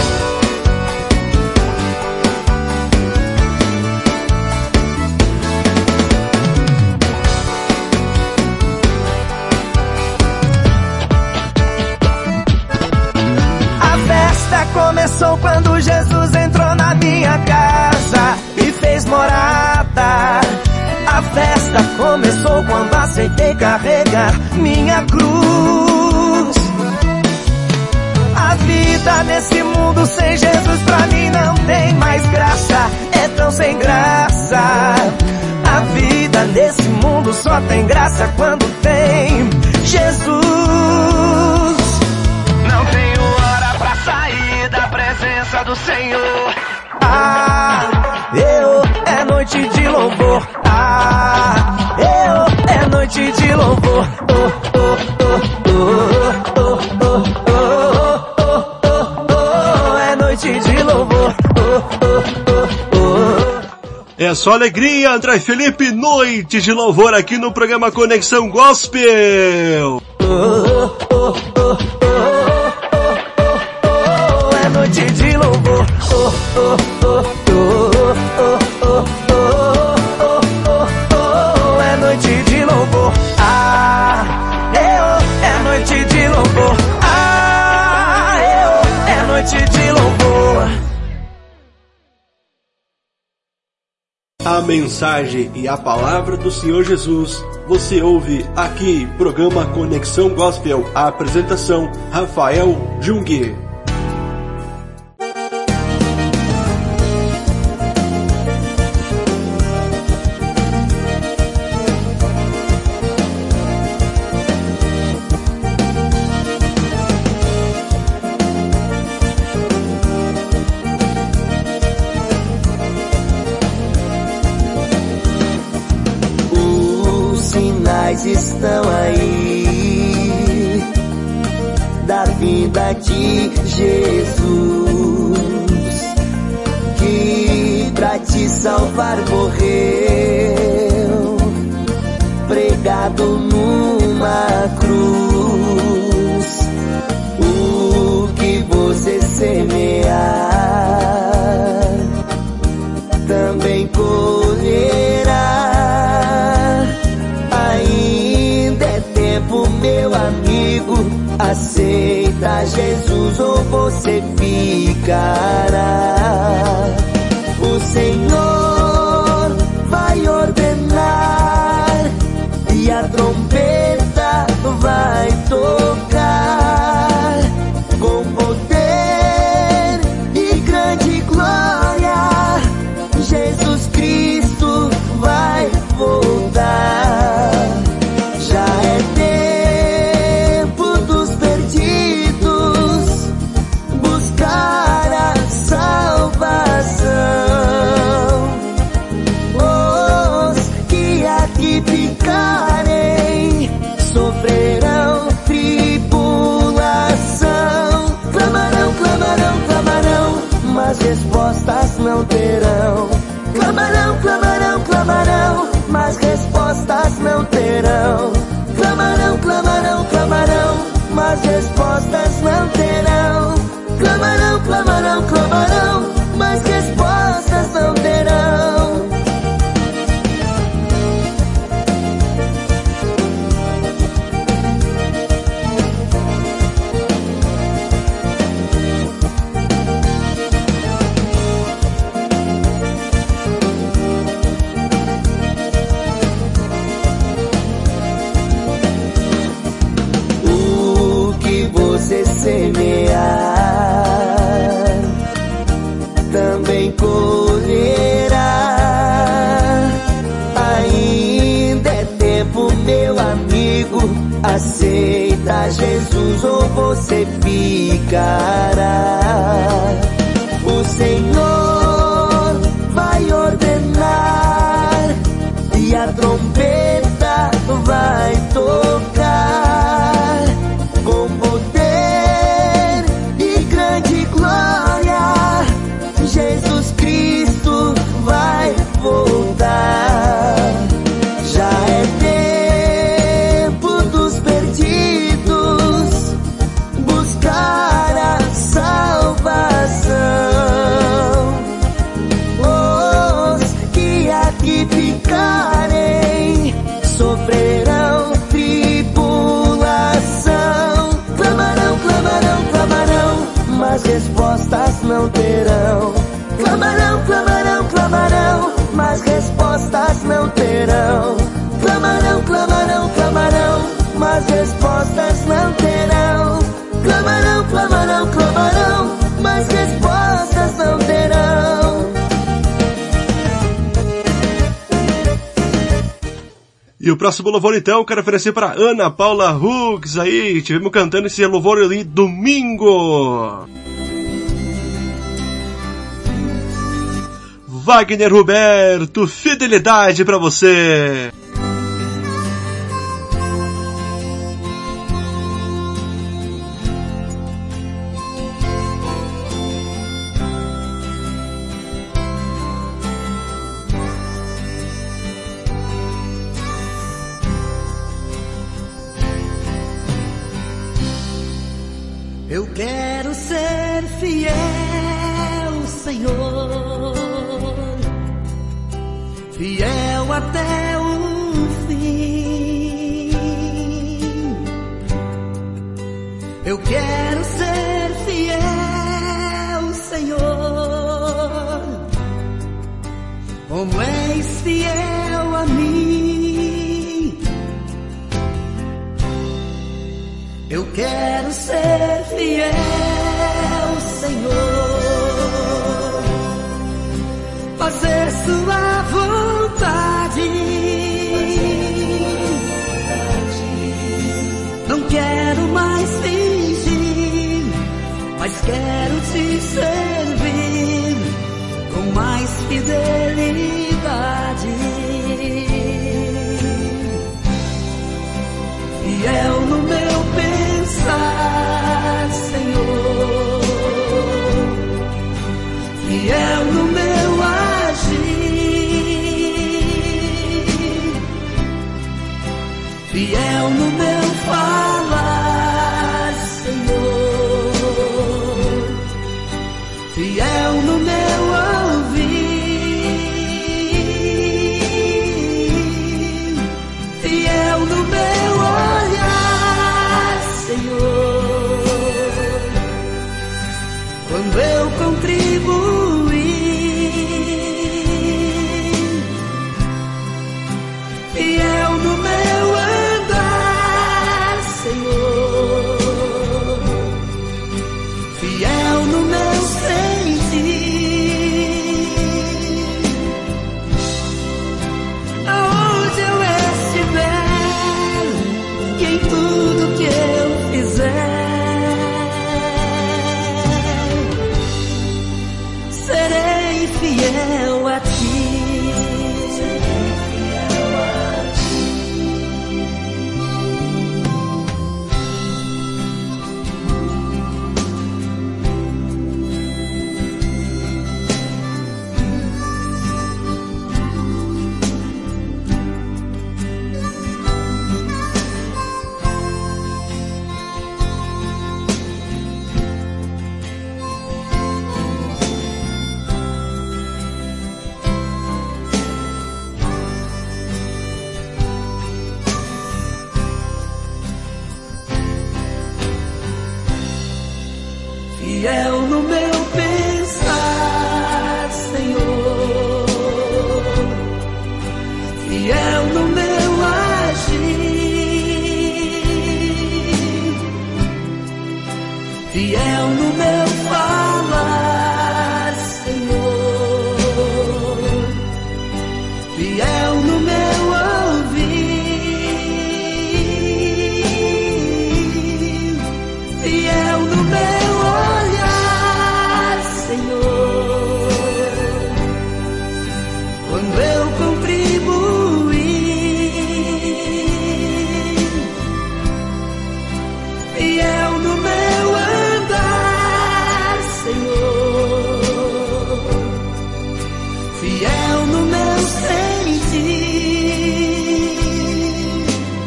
Começou quando Jesus entrou na minha casa e fez morada. A festa começou quando aceitei carregar minha cruz. A vida nesse mundo sem Jesus pra mim não tem mais graça. É tão sem graça. A vida nesse mundo só tem graça quando tem Jesus. Não tenho hora pra sair da presença do Senhor. É noite de louvor. É noite de louvor. É noite de louvor. É só alegria, André e Felipe, noite de louvor aqui no programa Conexão Gospel. É noite de louvor. É noite de louvor. É noite de louvor. É noite de louvor. A mensagem e a palavra do Senhor Jesus você ouve aqui, programa Conexão Gospel. A apresentação, Rafael Jung. sinais estão aí da vinda de Jesus, que pra te salvar morreu, pregado numa cruz. O que você semear também colherá. Ainda é tempo, meu amigo, aceita Jesus ou você ficará. O Senhor vai ordenar e a trombeta vai tocar com poder e grande glória. Jesus Cristo vai voltar. Já é tempo dos perdidos buscar a salvação. Os que aqui ficarem sofrerão tribulação. Clamarão, clamarão, clamarão, mas respostas não terão. Clamarão, clamarão, clamarão, mas respostas não terão. Clamarão, clamarão, clamarão, mas respostas não terão. Clamarão, clamarão, clamarão, mas respostas não terão. Você semear também colherá. Ainda é tempo, meu amigo, aceita Jesus ou você ficará. O Senhor vai ordenar e a trombeta vai tocar com poder e grande glória. Jesus Cristo vai voltar. Já é tempo dos perdidos buscar a salvação. Os que aqui ficarem sofrerão tribulação. Clamarão, clamarão, clamarão, mas respostas não terão. Clamarão, clamarão, clamarão, mas respostas não terão. Clamarão, clamarão, clamarão, mas respostas não terão. Clamarão, clamarão, clamarão, mas respostas não terão. E o próximo louvor, então, quero oferecer para Ana Paula Hughes aí. Tivemos cantando esse louvor ali domingo. Wagner Roberto, fidelidade para você. Eu quero ser fiel, Senhor, fiel até o fim. Eu quero ser fiel, Senhor, como és fiel a mim. Eu quero ser fiel, Senhor, fazer sua vontade. Não quero mais fingir, mas quero te servir com mais fidelidade. fiel no meu pensar, Senhor, fiel no meu agir, fiel no meu falar, Senhor, fiel no meu ouvir, fiel no meu olhar, Senhor, quando eu contribuir, fiel no meu andar, Senhor, fiel no meu sentir, aonde eu estiver e em tudo que eu fizer, serei fiel a ti. Fiel no meu pensar, Senhor, fiel no meu agir, fiel no meu falar, Senhor, fiel no meu ouvir, fiel no meu quando eu contribuir, fiel no meu andar, Senhor, fiel no meu sentir,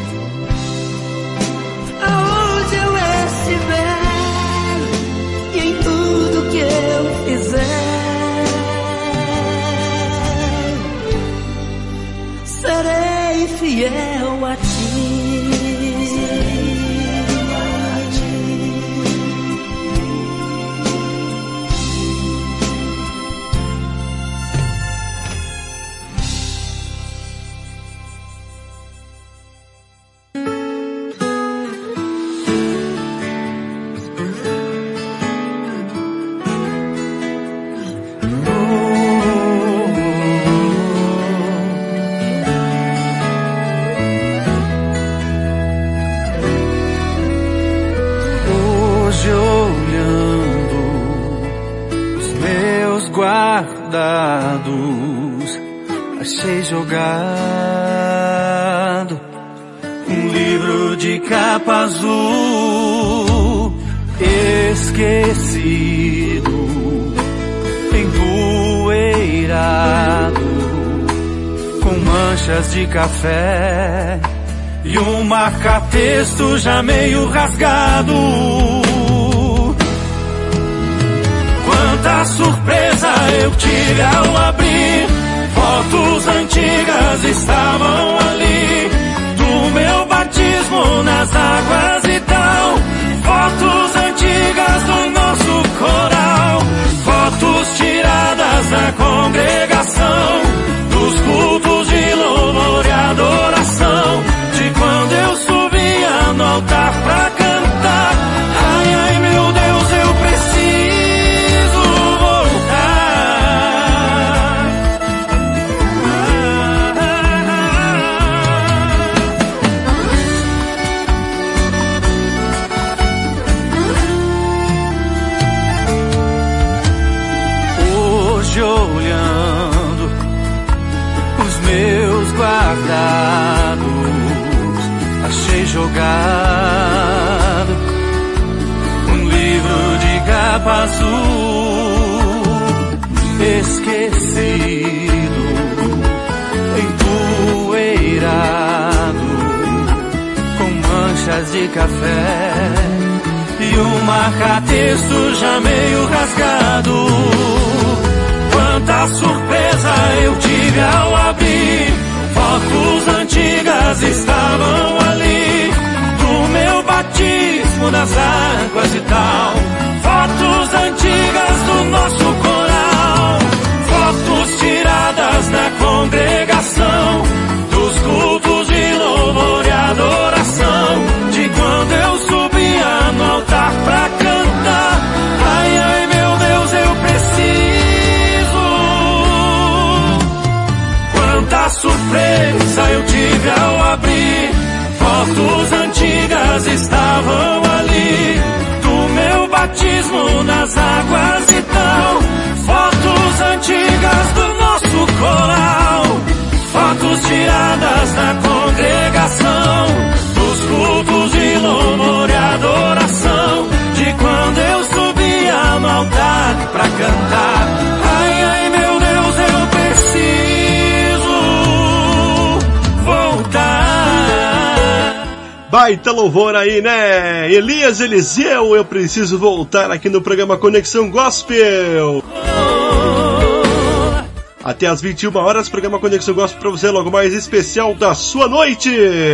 aonde eu estiver e em tudo que eu fizer, serei fiel a ti. Achei jogado um livro de capa azul, esquecido, empoeirado, com manchas de café e um marca-texto já meio rasgado. Quanta surpresa eu tive ao abrir, fotos antigas estavam ali, do meu batismo nas águas e tal, fotos antigas do nosso coral, fotos tiradas da congregação, dos cultos de louvor e adoração, de quando eu subia no altar pra cantar. Ai, ai, meu Deus, eu preciso voltar. Hoje olhando os meus guardados, achei encontrei jogado um livro de capa azul, esquecido, empoeirado, com manchas de café e um marca-texto já meio rasgado. Quanta surpresa eu tive ao abrir, fotos antigas estavam ali, do meu batismo nas águas e tal, fotos antigas do nosso coral, fotos tiradas na congregação, dos cultos de louvor e adoração, de quando eu subia no altar pra cantar. Ai, ai, meu Deus, eu preciso. Quanta surpresa eu tive ao abrir, fotos antigas estavam ali, do meu batismo nas águas e tal, fotos antigas do nosso coral, fotos tiradas na congregação, dos cultos de louvor e adoração, de quando eu subia no altar pra cantar. Ai, ai, meu Deus, eu preciso voltar. Baita louvor aí, né? Elias Eliseu, eu preciso voltar aqui no programa Conexão Gospel. Até às 21 horas, programa Conexão Gospel pra você, logo mais especial da sua noite.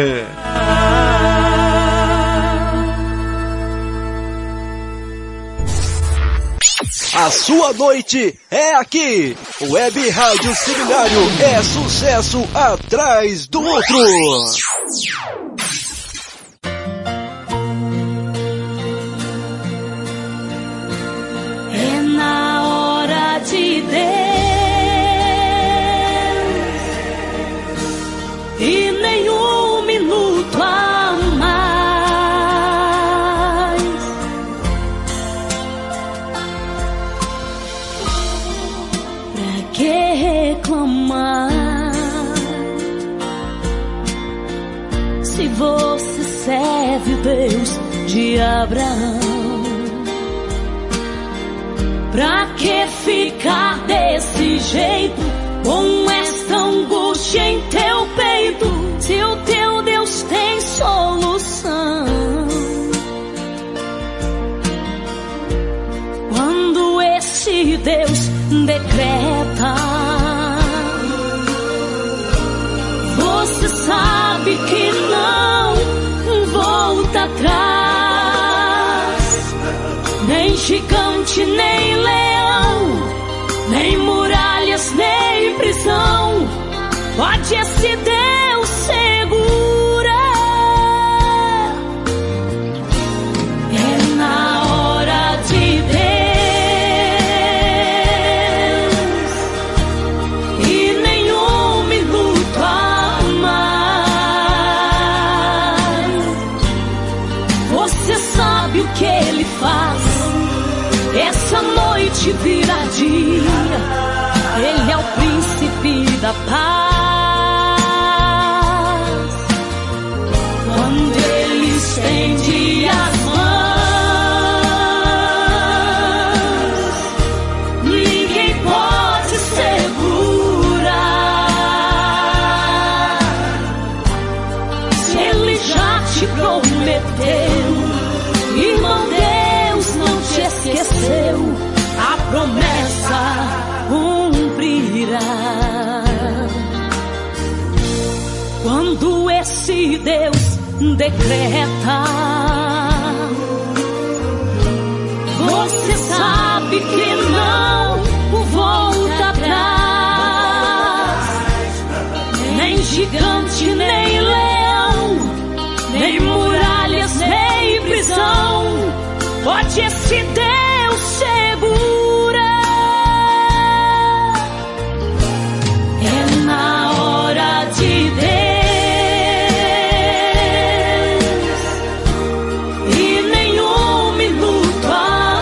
A sua noite é aqui. Web Rádio Seminário é sucesso atrás do outro. É na hora de Deus e nenhum minuto a mais. Pra que reclamar se você serve o Deus de Abraão? Pra que ficar desse jeito, com esta angústia em teu peito, se o teu Deus tem solução? Quando esse Deus decreta, você sabe que não volta atrás, nem gigante, nem leão, nem muralhas, nem prisão, pode esse Deus segurar. É na hora de Deus e nenhum minuto a mais. Você sabe o que Ele faz, essa noite vira dia. Ele é o príncipe da paz. Quando Ele estende as mãos, ninguém pode segurar. Se Ele já te prometeu, irmão, Deus não te esqueceu, a promessa cumprirá. Quando esse Deus decreta, você sabe que não volta atrás, nem gigante, nem leão, nem muralhas, nem prisão, pode esse Deus segurar. É na hora de Deus e nenhum minuto a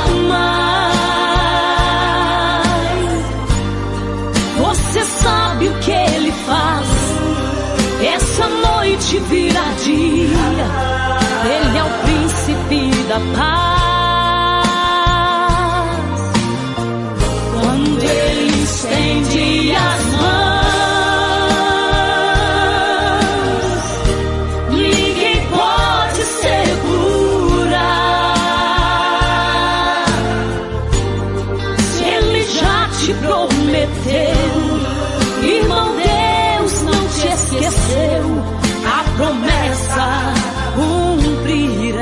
mais. Você sabe o que Ele faz, essa noite vira dia. a paz. Quando Ele estende as mãos, ninguém pode segurar. Se Ele já te prometeu, irmão, Deus não te esqueceu, a promessa cumprirá.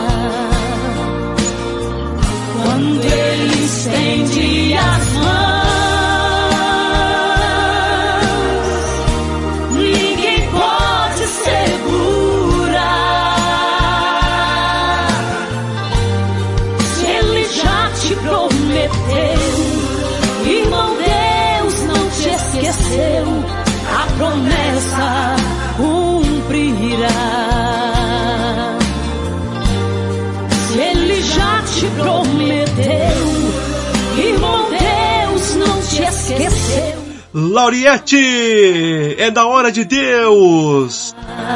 Quando Ele estende as mãos, ninguém pode segurar. Se Ele já te prometeu, irmão, Deus não te esqueceu, a promessa cumprirá. Se Ele já te prometeu, irmão, Deus não te esqueceu. Lauriette, é da hora de Deus.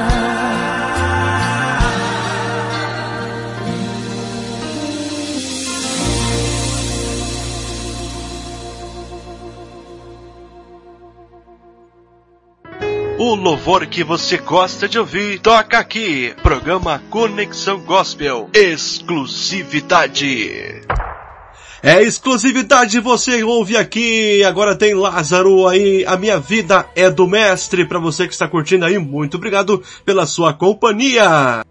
O louvor que você gosta de ouvir toca aqui. Programa Conexão Gospel. Exclusividade. É exclusividade, você ouve aqui. Agora tem Lázaro aí. A minha vida é do Mestre. Pra você que está curtindo aí, muito obrigado pela sua companhia.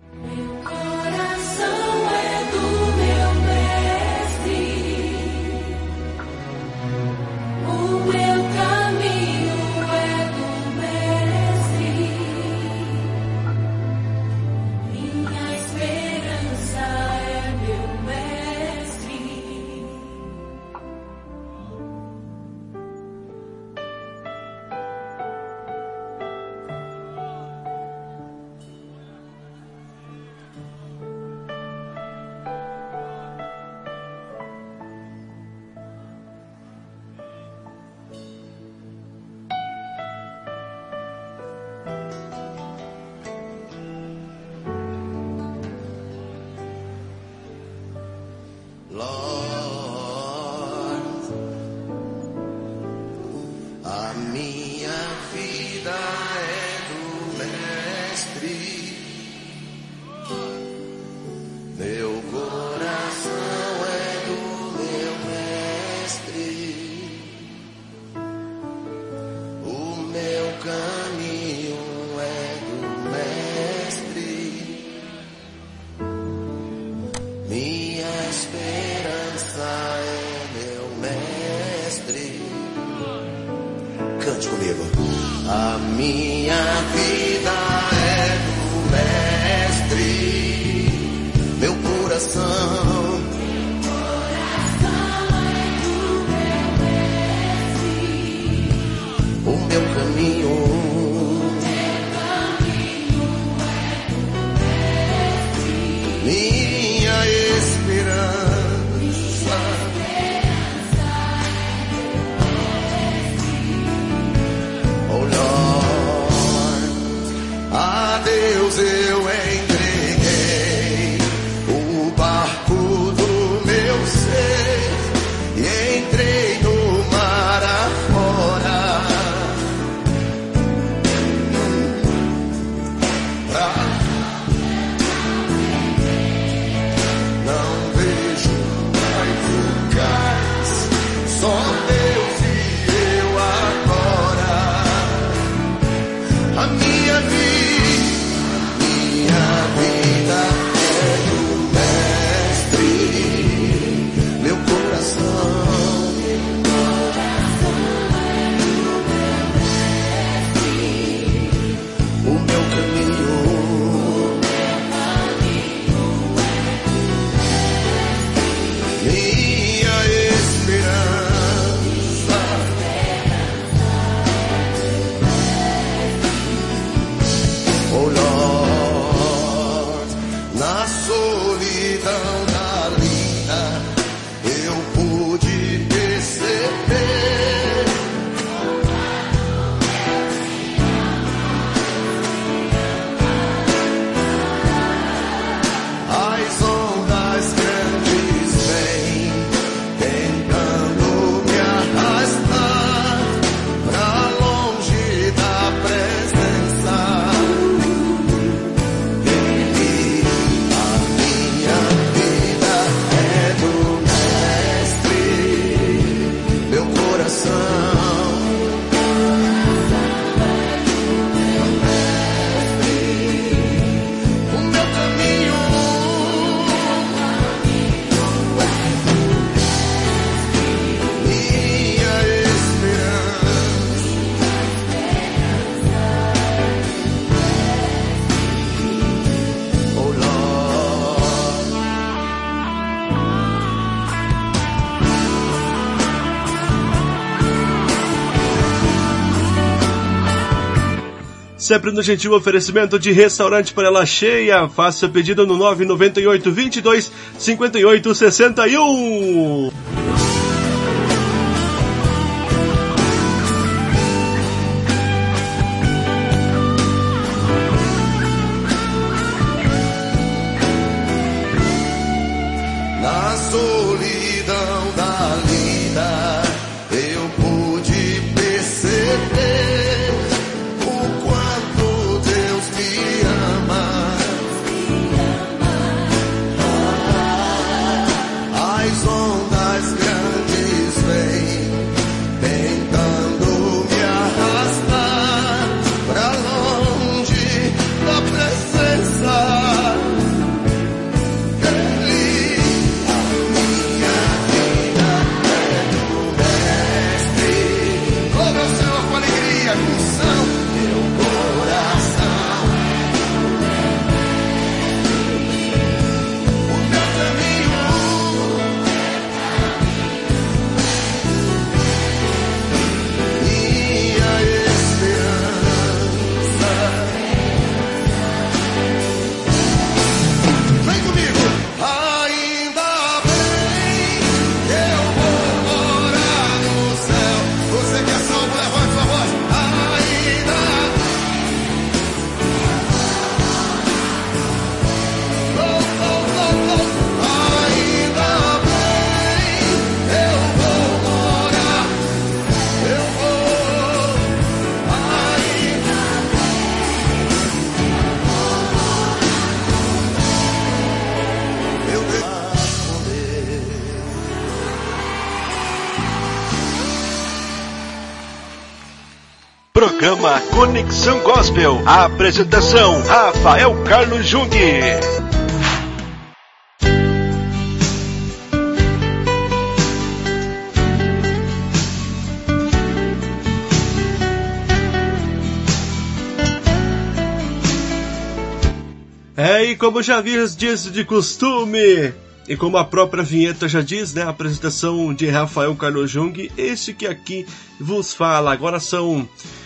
A Deus eu entreguei o barco Sempre no gentil oferecimento de Restaurante Panela Cheia. Faça pedido no 998 22 58 61. Na solidão da vida eu pude perceber o quanto Deus me ama. As ondas grandes vêm tentando me arrastar pra longe da presença. Programa Conexão Gospel. A apresentação: Rafael Carlos Jung. E como já diz de costume, e como a própria vinheta já diz, né, a apresentação de Rafael Carlos Jung, esse que aqui vos fala. Agora são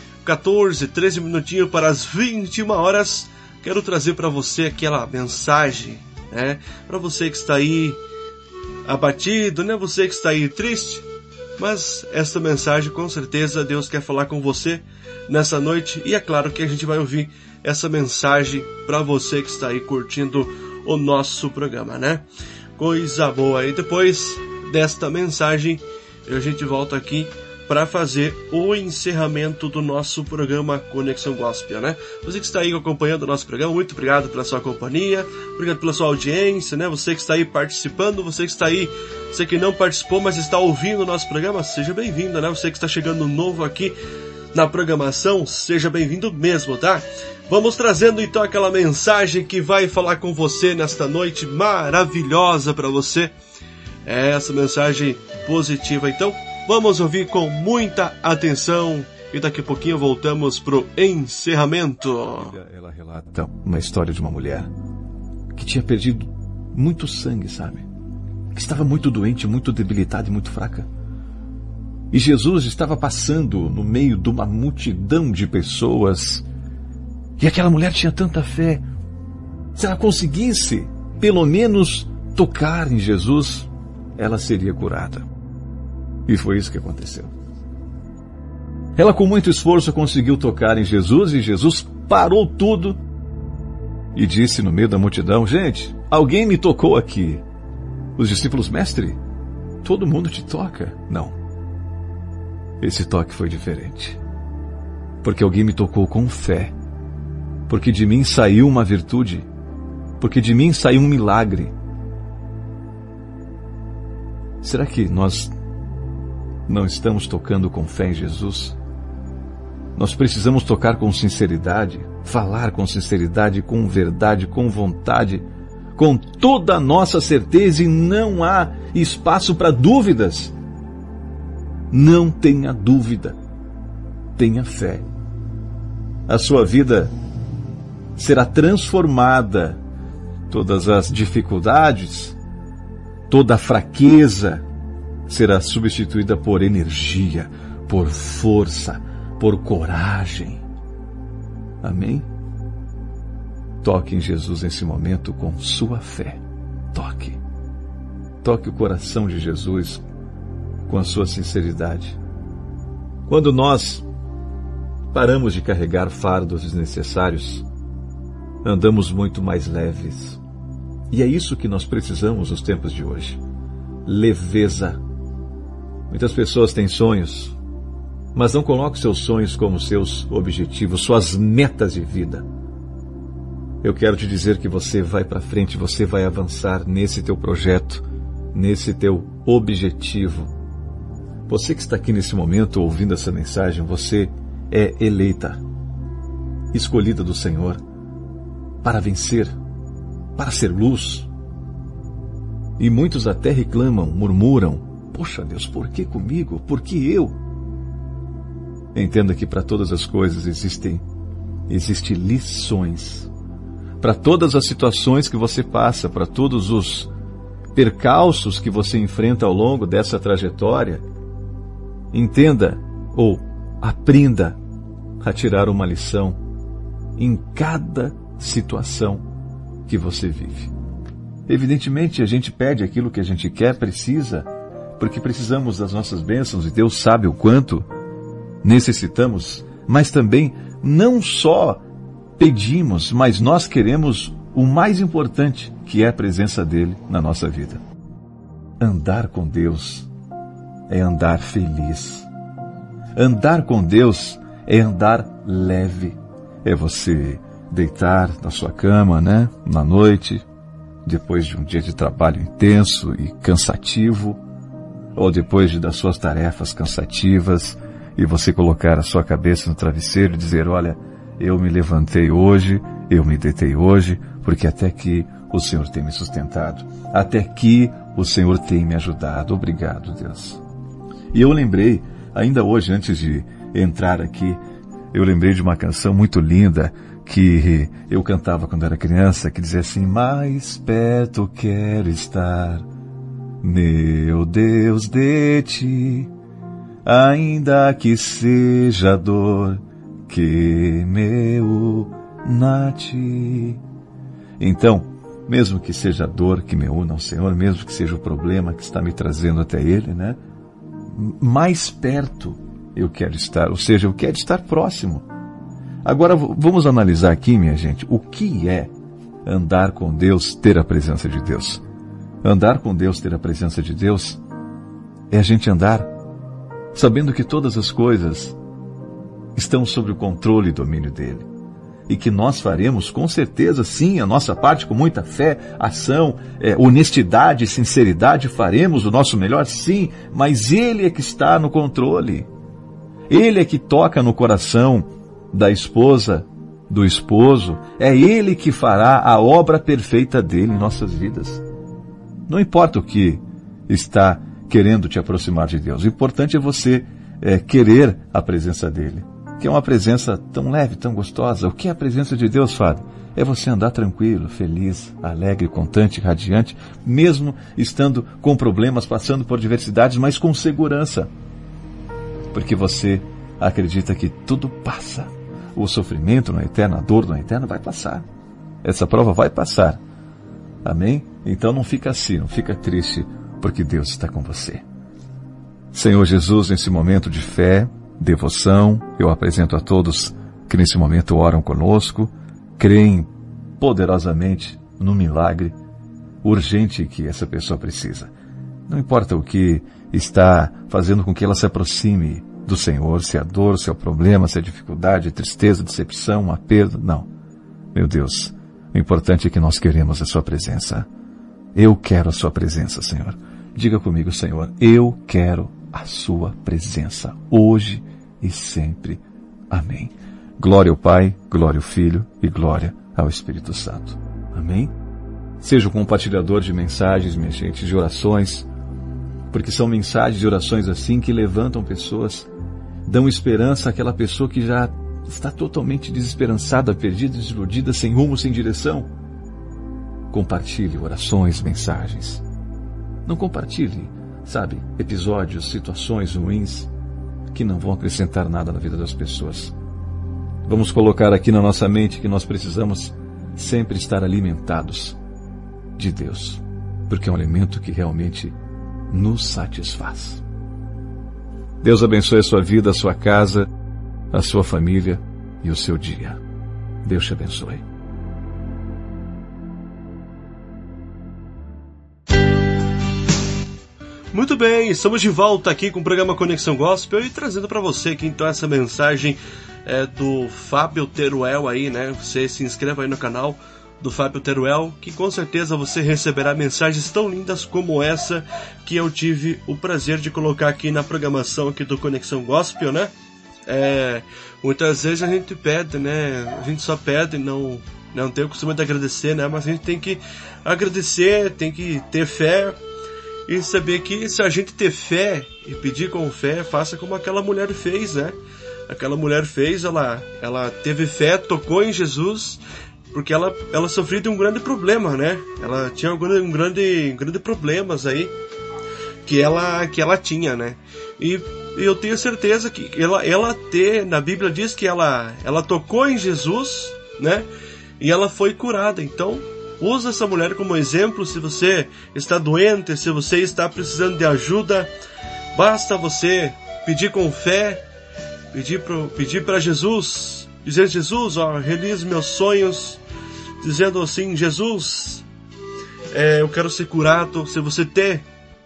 13 minutinhos para as 21 horas. Quero trazer para você aquela mensagem, né? Para você que está aí abatido, né? Você que está aí triste. Mas essa mensagem, com certeza, Deus quer falar com você nessa noite. E é claro que a gente vai ouvir essa mensagem para você que está aí curtindo o nosso programa, né? Coisa boa. E depois desta mensagem, a gente volta aqui para fazer o encerramento do nosso programa Conexão Gospel, né? Você que está aí acompanhando o nosso programa, muito obrigado pela sua companhia, obrigado pela sua audiência, né? Você que está aí participando, você que está aí, você que não participou, mas está ouvindo o nosso programa, seja bem-vindo, né? Você que está chegando novo aqui na programação, seja bem-vindo mesmo, tá? Vamos trazendo então aquela mensagem que vai falar com você nesta noite maravilhosa para você. É essa mensagem positiva, então vamos ouvir com muita atenção e daqui a pouquinho voltamos pro encerramento. Ela relata uma história de uma mulher que tinha perdido muito sangue, sabe? Que estava muito doente, muito debilitada e muito fraca. E Jesus estava passando no meio de uma multidão de pessoas. E aquela mulher tinha tanta fé. Se ela conseguisse, pelo menos, tocar em Jesus, ela seria curada. E foi isso que aconteceu. Ela com muito esforço conseguiu tocar em Jesus e Jesus parou tudo e disse no meio da multidão: gente, alguém me tocou aqui. Os discípulos: mestre, todo mundo te toca. Não. Esse toque foi diferente. Porque alguém me tocou com fé. Porque de mim saiu uma virtude. Porque de mim saiu um milagre. Será que nós não estamos tocando com fé em Jesus? Nós precisamos tocar com sinceridade, falar com sinceridade, com verdade, com vontade, com toda a nossa certeza, e não há espaço para dúvidas. Não tenha dúvida, tenha fé. A sua vida será transformada. Todas as dificuldades, toda a fraqueza será substituída por energia, por força, por coragem. Amém? Toque em Jesus nesse momento com sua fé. Toque. Toque o coração de Jesus com a sua sinceridade. Quando nós paramos de carregar fardos desnecessários, andamos muito mais leves. E é isso que nós precisamos nos tempos de hoje. Leveza. Muitas pessoas têm sonhos, mas não colocam seus sonhos como seus objetivos, suas metas de vida. Eu quero te dizer que você vai para frente, você vai avançar nesse teu projeto, nesse teu objetivo. Você que está aqui nesse momento ouvindo essa mensagem, você é eleita, escolhida do Senhor para vencer, para ser luz. E muitos até reclamam, murmuram: poxa Deus, por que comigo? Por que eu? Entenda que para todas as coisas existem lições. Para todas as situações que você passa, para todos os percalços que você enfrenta ao longo dessa trajetória, entenda ou aprenda a tirar uma lição em cada situação que você vive. Evidentemente, a gente pede aquilo que a gente quer, precisa, porque precisamos das nossas bênçãos e Deus sabe o quanto necessitamos, mas também não só pedimos, mas nós queremos o mais importante, que é a presença dele na nossa vida. Andar com Deus é andar feliz. Andar com Deus é andar leve. É você deitar na sua cama, na noite, depois de um dia de trabalho intenso e cansativo, ou depois das suas tarefas cansativas, e você colocar a sua cabeça no travesseiro e dizer: olha, eu me levantei hoje, eu me deitei hoje, porque até que o Senhor tem me sustentado, até que o Senhor tem me ajudado. Obrigado, Deus. E eu lembrei, ainda hoje, antes de entrar aqui, eu lembrei de uma canção muito linda que eu cantava quando era criança, que dizia assim: mais perto quero estar, meu Deus, de ti, ainda que seja dor que me una a ti. Então, mesmo que seja a dor que me una ao Senhor, mesmo que seja o problema que está me trazendo até Ele, mais perto eu quero estar, ou seja, eu quero estar próximo. Agora vamos analisar aqui, minha gente, o que é andar com Deus, ter a presença de Deus. Andar com Deus, ter a presença de Deus, é a gente andar sabendo que todas as coisas estão sob o controle e domínio dele. E que nós faremos, com certeza, sim, a nossa parte, com muita fé, ação, honestidade, sinceridade, faremos o nosso melhor, sim, mas Ele é que está no controle. Ele é que toca no coração da esposa, do esposo, é Ele que fará a obra perfeita dele em nossas vidas. Não importa o que está querendo te aproximar de Deus, o importante é você querer a presença dele, que é uma presença tão leve, tão gostosa. O que é a presença de Deus, Fábio? É você andar tranquilo, feliz, alegre, contente, radiante, mesmo estando com problemas, passando por diversidades, mas com segurança, porque você acredita que tudo passa. O sofrimento não é eterno, a dor não é eterna, vai passar. Essa prova vai passar. Amém? Então não fica assim, não fica triste, porque Deus está com você. Senhor Jesus, nesse momento de fé, devoção, eu apresento a todos que nesse momento oram conosco, creem poderosamente no milagre urgente que essa pessoa precisa. Não importa o que está fazendo com que ela se aproxime do Senhor, se é dor, se é o problema, se é dificuldade, tristeza, decepção, uma perda, não. Meu Deus, o importante é que nós queremos a sua presença. Eu quero a sua presença, Senhor. Diga comigo, Senhor, eu quero a sua presença, hoje e sempre. Amém. Glória ao Pai, glória ao Filho e glória ao Espírito Santo. Amém? Seja o compartilhador de mensagens, minha gente, de orações, porque são mensagens de orações assim que levantam pessoas, dão esperança àquela pessoa que já está totalmente desesperançada, perdida, desiludida, sem rumo, sem direção. Compartilhe orações, mensagens. Não compartilhe, episódios, situações ruins que não vão acrescentar nada na vida das pessoas. Vamos colocar aqui na nossa mente que nós precisamos sempre estar alimentados de Deus, porque é um alimento que realmente nos satisfaz. Deus abençoe a sua vida, a sua casa, a sua família e o seu dia. Deus te abençoe. Muito bem, estamos de volta aqui com o programa Conexão Gospel e trazendo para você aqui então essa mensagem do Fábio Teruel aí, né? Você se inscreva aí no canal do Fábio Teruel, que com certeza você receberá mensagens tão lindas como essa que eu tive o prazer de colocar aqui na programação aqui do Conexão Gospel, né? Muitas vezes a gente pede, né? A gente só pede, não tem o costume de agradecer, né? Mas a gente tem que agradecer, tem que ter fé e saber que se a gente ter fé e pedir com fé, faça como aquela mulher fez, né? Aquela mulher fez, ela teve fé, tocou em Jesus, porque ela sofria de um grande problema, né? Ela tinha um grande problemas aí que ela tinha, né? E eu tenho certeza que na Bíblia diz que ela tocou em Jesus, né? E ela foi curada. Então, usa essa mulher como exemplo. Se você está doente, se você está precisando de ajuda, basta você pedir com fé, pedir para Jesus, dizer: Jesus, realize meus sonhos, dizendo assim: Jesus, eu quero ser curado. Se você ter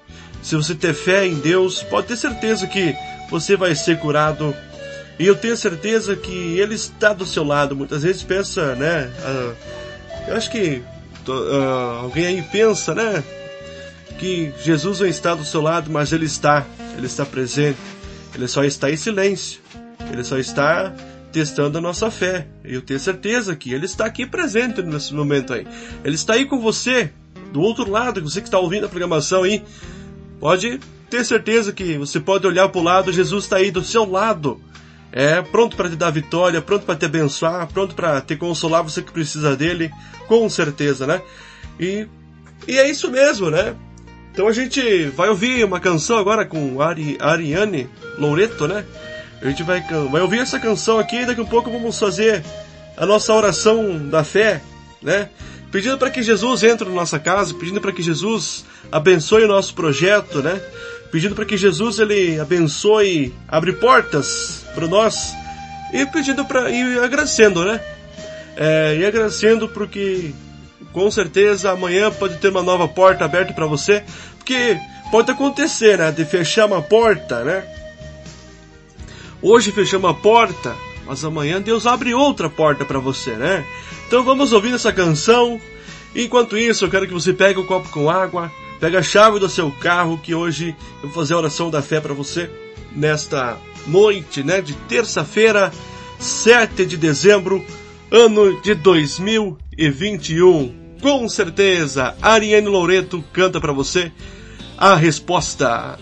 fé em Deus, pode ter certeza que você vai ser curado. E eu tenho certeza que Ele está do seu lado. Muitas vezes pensa, né? Eu acho que alguém aí pensa, né? Que Jesus não está do seu lado, mas Ele está presente. Ele só está em silêncio. Ele só está testando a nossa fé. E eu tenho certeza que Ele está aqui presente nesse momento aí. Ele está aí com você, do outro lado, você que está ouvindo a programação aí. Pode ter certeza que você pode olhar para o lado, Jesus está aí do seu lado. Pronto para te dar vitória, pronto para te abençoar, pronto para te consolar, você que precisa dele, com certeza, né? E é isso mesmo, né? Então a gente vai ouvir uma canção agora com Ariane Loureto, né? A gente vai ouvir essa canção aqui e daqui a pouco vamos fazer a nossa oração da fé, né? Pedindo para que Jesus entre na nossa casa, pedindo para que Jesus abençoe o nosso projeto, né? Pedindo para que Jesus, Ele abençoe, abre portas para nós e e agradecendo, né? E agradecendo porque com certeza amanhã pode ter uma nova porta aberta para você, porque pode acontecer, né? De fechar uma porta, né? Hoje fechamos uma porta, mas amanhã Deus abre outra porta para você, né? Então vamos ouvir essa canção. Enquanto isso, eu quero que você pegue um copo com água, pegue a chave do seu carro, que hoje eu vou fazer a oração da fé para você nesta noite, né? De terça-feira, 7 de dezembro, ano de 2021. Com certeza, Ariane Loureto canta para você a resposta.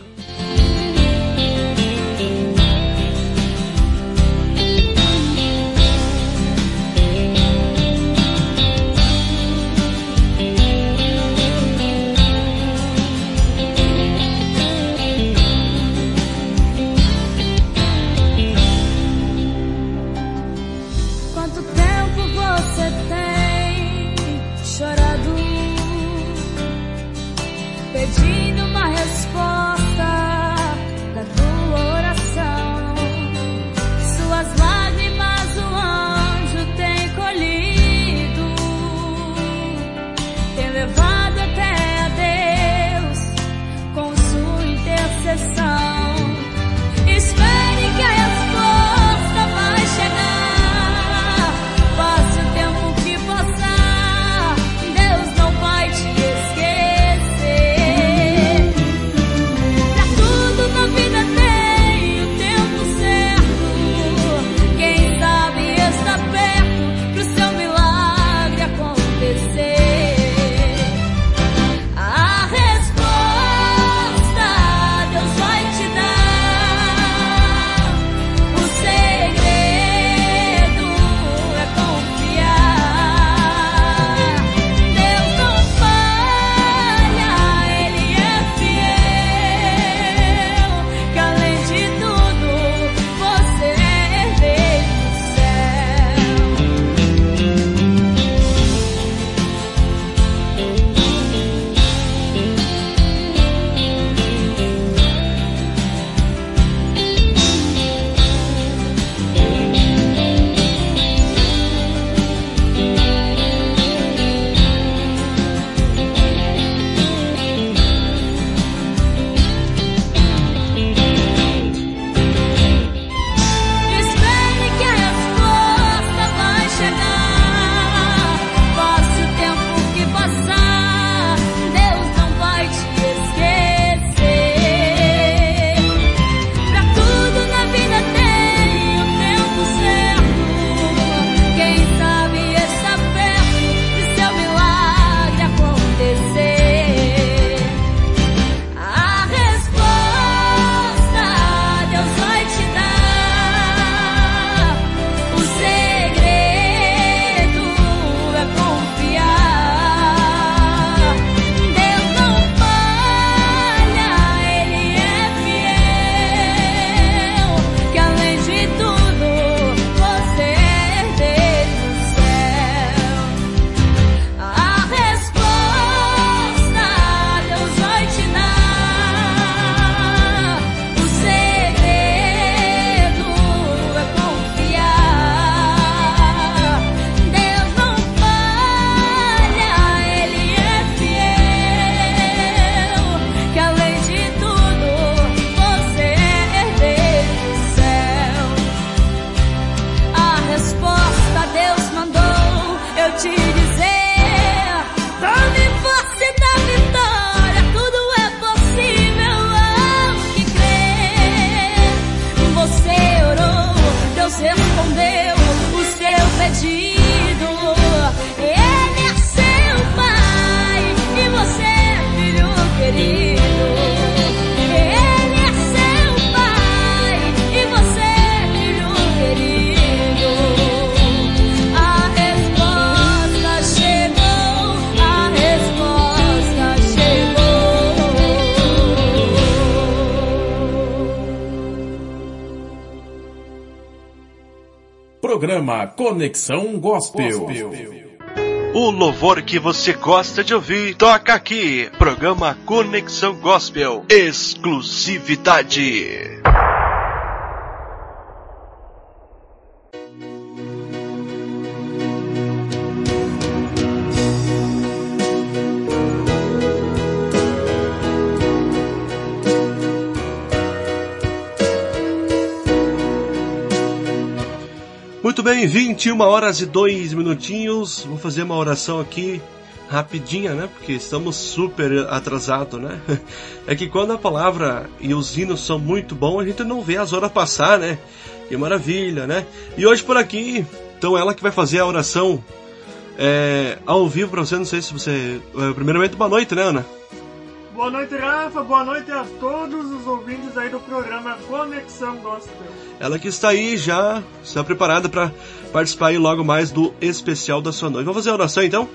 Pedindo uma resposta da tua oração. Suas lágrimas o anjo tem colhido, tem levado até a Deus com sua intercessão. Espere que a resposta vai chegar. Passe o tempo que passar, Deus não vai te esquecer. Programa Conexão Gospel. O louvor que você gosta de ouvir toca aqui. Programa Conexão Gospel. Exclusividade. Muito bem, 21 horas e 2 minutinhos. Vou fazer uma oração aqui rapidinha, né? Porque estamos super atrasados, né? É que quando a palavra e os hinos são muito bons, a gente não vê as horas passar, né? Que maravilha, né? E hoje por aqui, então ela que vai fazer a oração ao vivo para você. Não sei se você... primeiramente, boa noite, né, Ana? Boa noite, Rafa. Boa noite a todos os ouvintes aí do programa Conexão Gospel. Ela que está aí já está preparada para participar aí logo mais do especial da sua noite. Vamos fazer a oração então?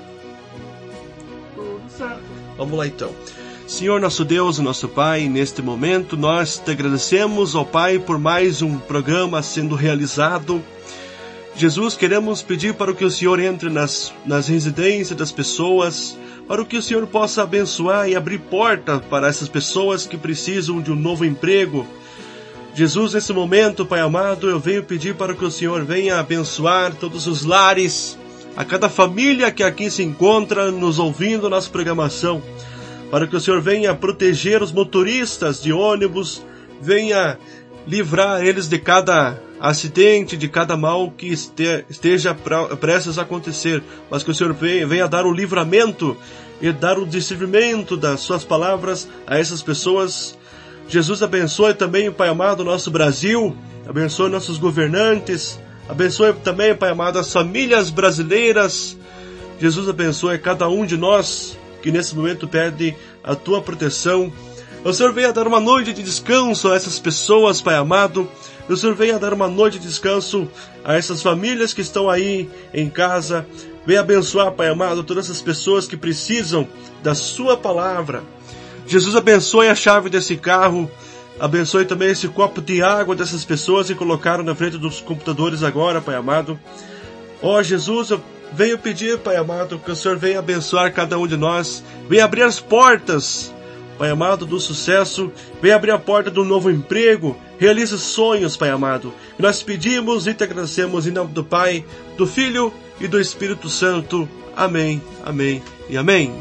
Tudo certo. Vamos lá então. Senhor nosso Deus e nosso Pai, neste momento nós te agradecemos, ó Pai, por mais um programa sendo realizado. Jesus, queremos pedir para que o Senhor entre nas residências das pessoas, para que o Senhor possa abençoar e abrir porta para essas pessoas que precisam de um novo emprego. Jesus, nesse momento, Pai amado, eu venho pedir para que o Senhor venha abençoar todos os lares, a cada família que aqui se encontra nos ouvindo nossa programação, para que o Senhor venha proteger os motoristas de ônibus, venha livrar eles de cada acidente, de cada mal que esteja prestes a acontecer, mas que o Senhor venha dar o livramento e dar o discernimento das suas palavras a essas pessoas. Jesus, abençoe também, Pai amado, o nosso Brasil, abençoe nossos governantes, abençoe também, Pai amado, as famílias brasileiras. Jesus, abençoe cada um de nós que nesse momento pede a tua proteção. O Senhor venha dar uma noite de descanso a essas pessoas, Pai amado. O Senhor venha dar uma noite de descanso a essas famílias que estão aí em casa. Venha abençoar, Pai amado, todas essas pessoas que precisam da sua palavra. Jesus, abençoe a chave desse carro. Abençoe também esse copo de água dessas pessoas que colocaram na frente dos computadores agora, Pai amado. Ó Jesus, eu venho pedir, Pai amado, que o Senhor venha abençoar cada um de nós. Venha abrir as portas, Pai amado, do sucesso. Venha abrir a porta do novo emprego. Realize sonhos, Pai amado. E nós pedimos e te agradecemos em nome do Pai, do Filho e do Espírito Santo. Amém, amém e amém.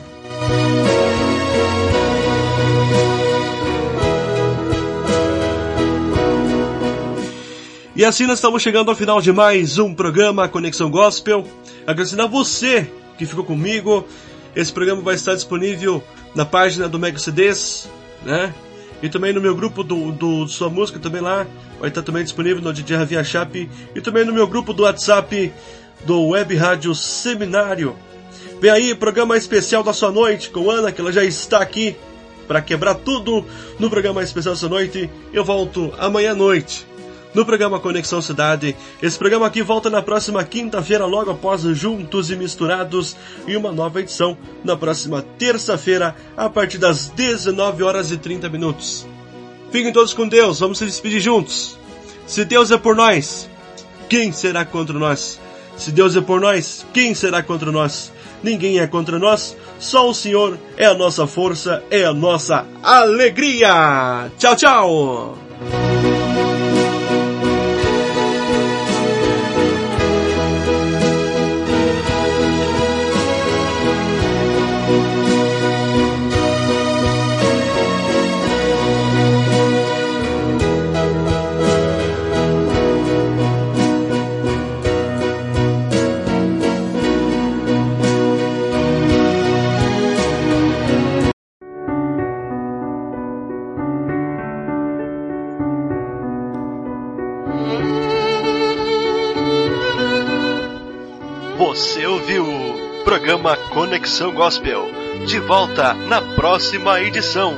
E assim nós estamos chegando ao final de mais um programa Conexão Gospel. Agradecendo a você que ficou comigo. Esse programa vai estar disponível na página do Mega CDs, né? E também no meu grupo do Sua Música também lá. Vai estar também disponível no DJ Ravia Chape. E também no meu grupo do WhatsApp do Web Rádio Seminário. Vem aí, programa especial da sua noite com Ana, que ela já está aqui para quebrar tudo no programa especial da sua noite. Eu volto amanhã à noite no programa Conexão Cidade. Esse programa aqui volta na próxima quinta-feira, logo após Juntos e Misturados, e uma nova edição na próxima terça-feira, a partir das 19 horas e 30 minutos. Fiquem todos com Deus, vamos se despedir juntos. Se Deus é por nós, quem será contra nós? Se Deus é por nós, quem será contra nós? Ninguém é contra nós, só o Senhor é a nossa força, é a nossa alegria. Tchau, tchau! Você ouviu o programa Conexão Gospel. De volta na próxima edição.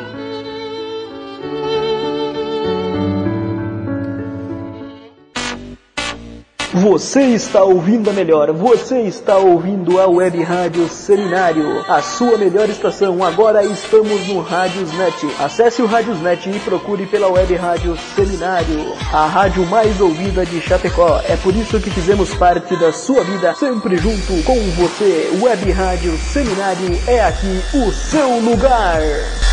Você está ouvindo a melhor, você está ouvindo a Web Rádio Seminário, a sua melhor estação. Agora estamos no Radiosnet. Acesse o Radiosnet e procure pela Web Rádio Seminário, a rádio mais ouvida de Chapecó. É por isso que fizemos parte da sua vida, sempre junto com você. Web Rádio Seminário é aqui o seu lugar.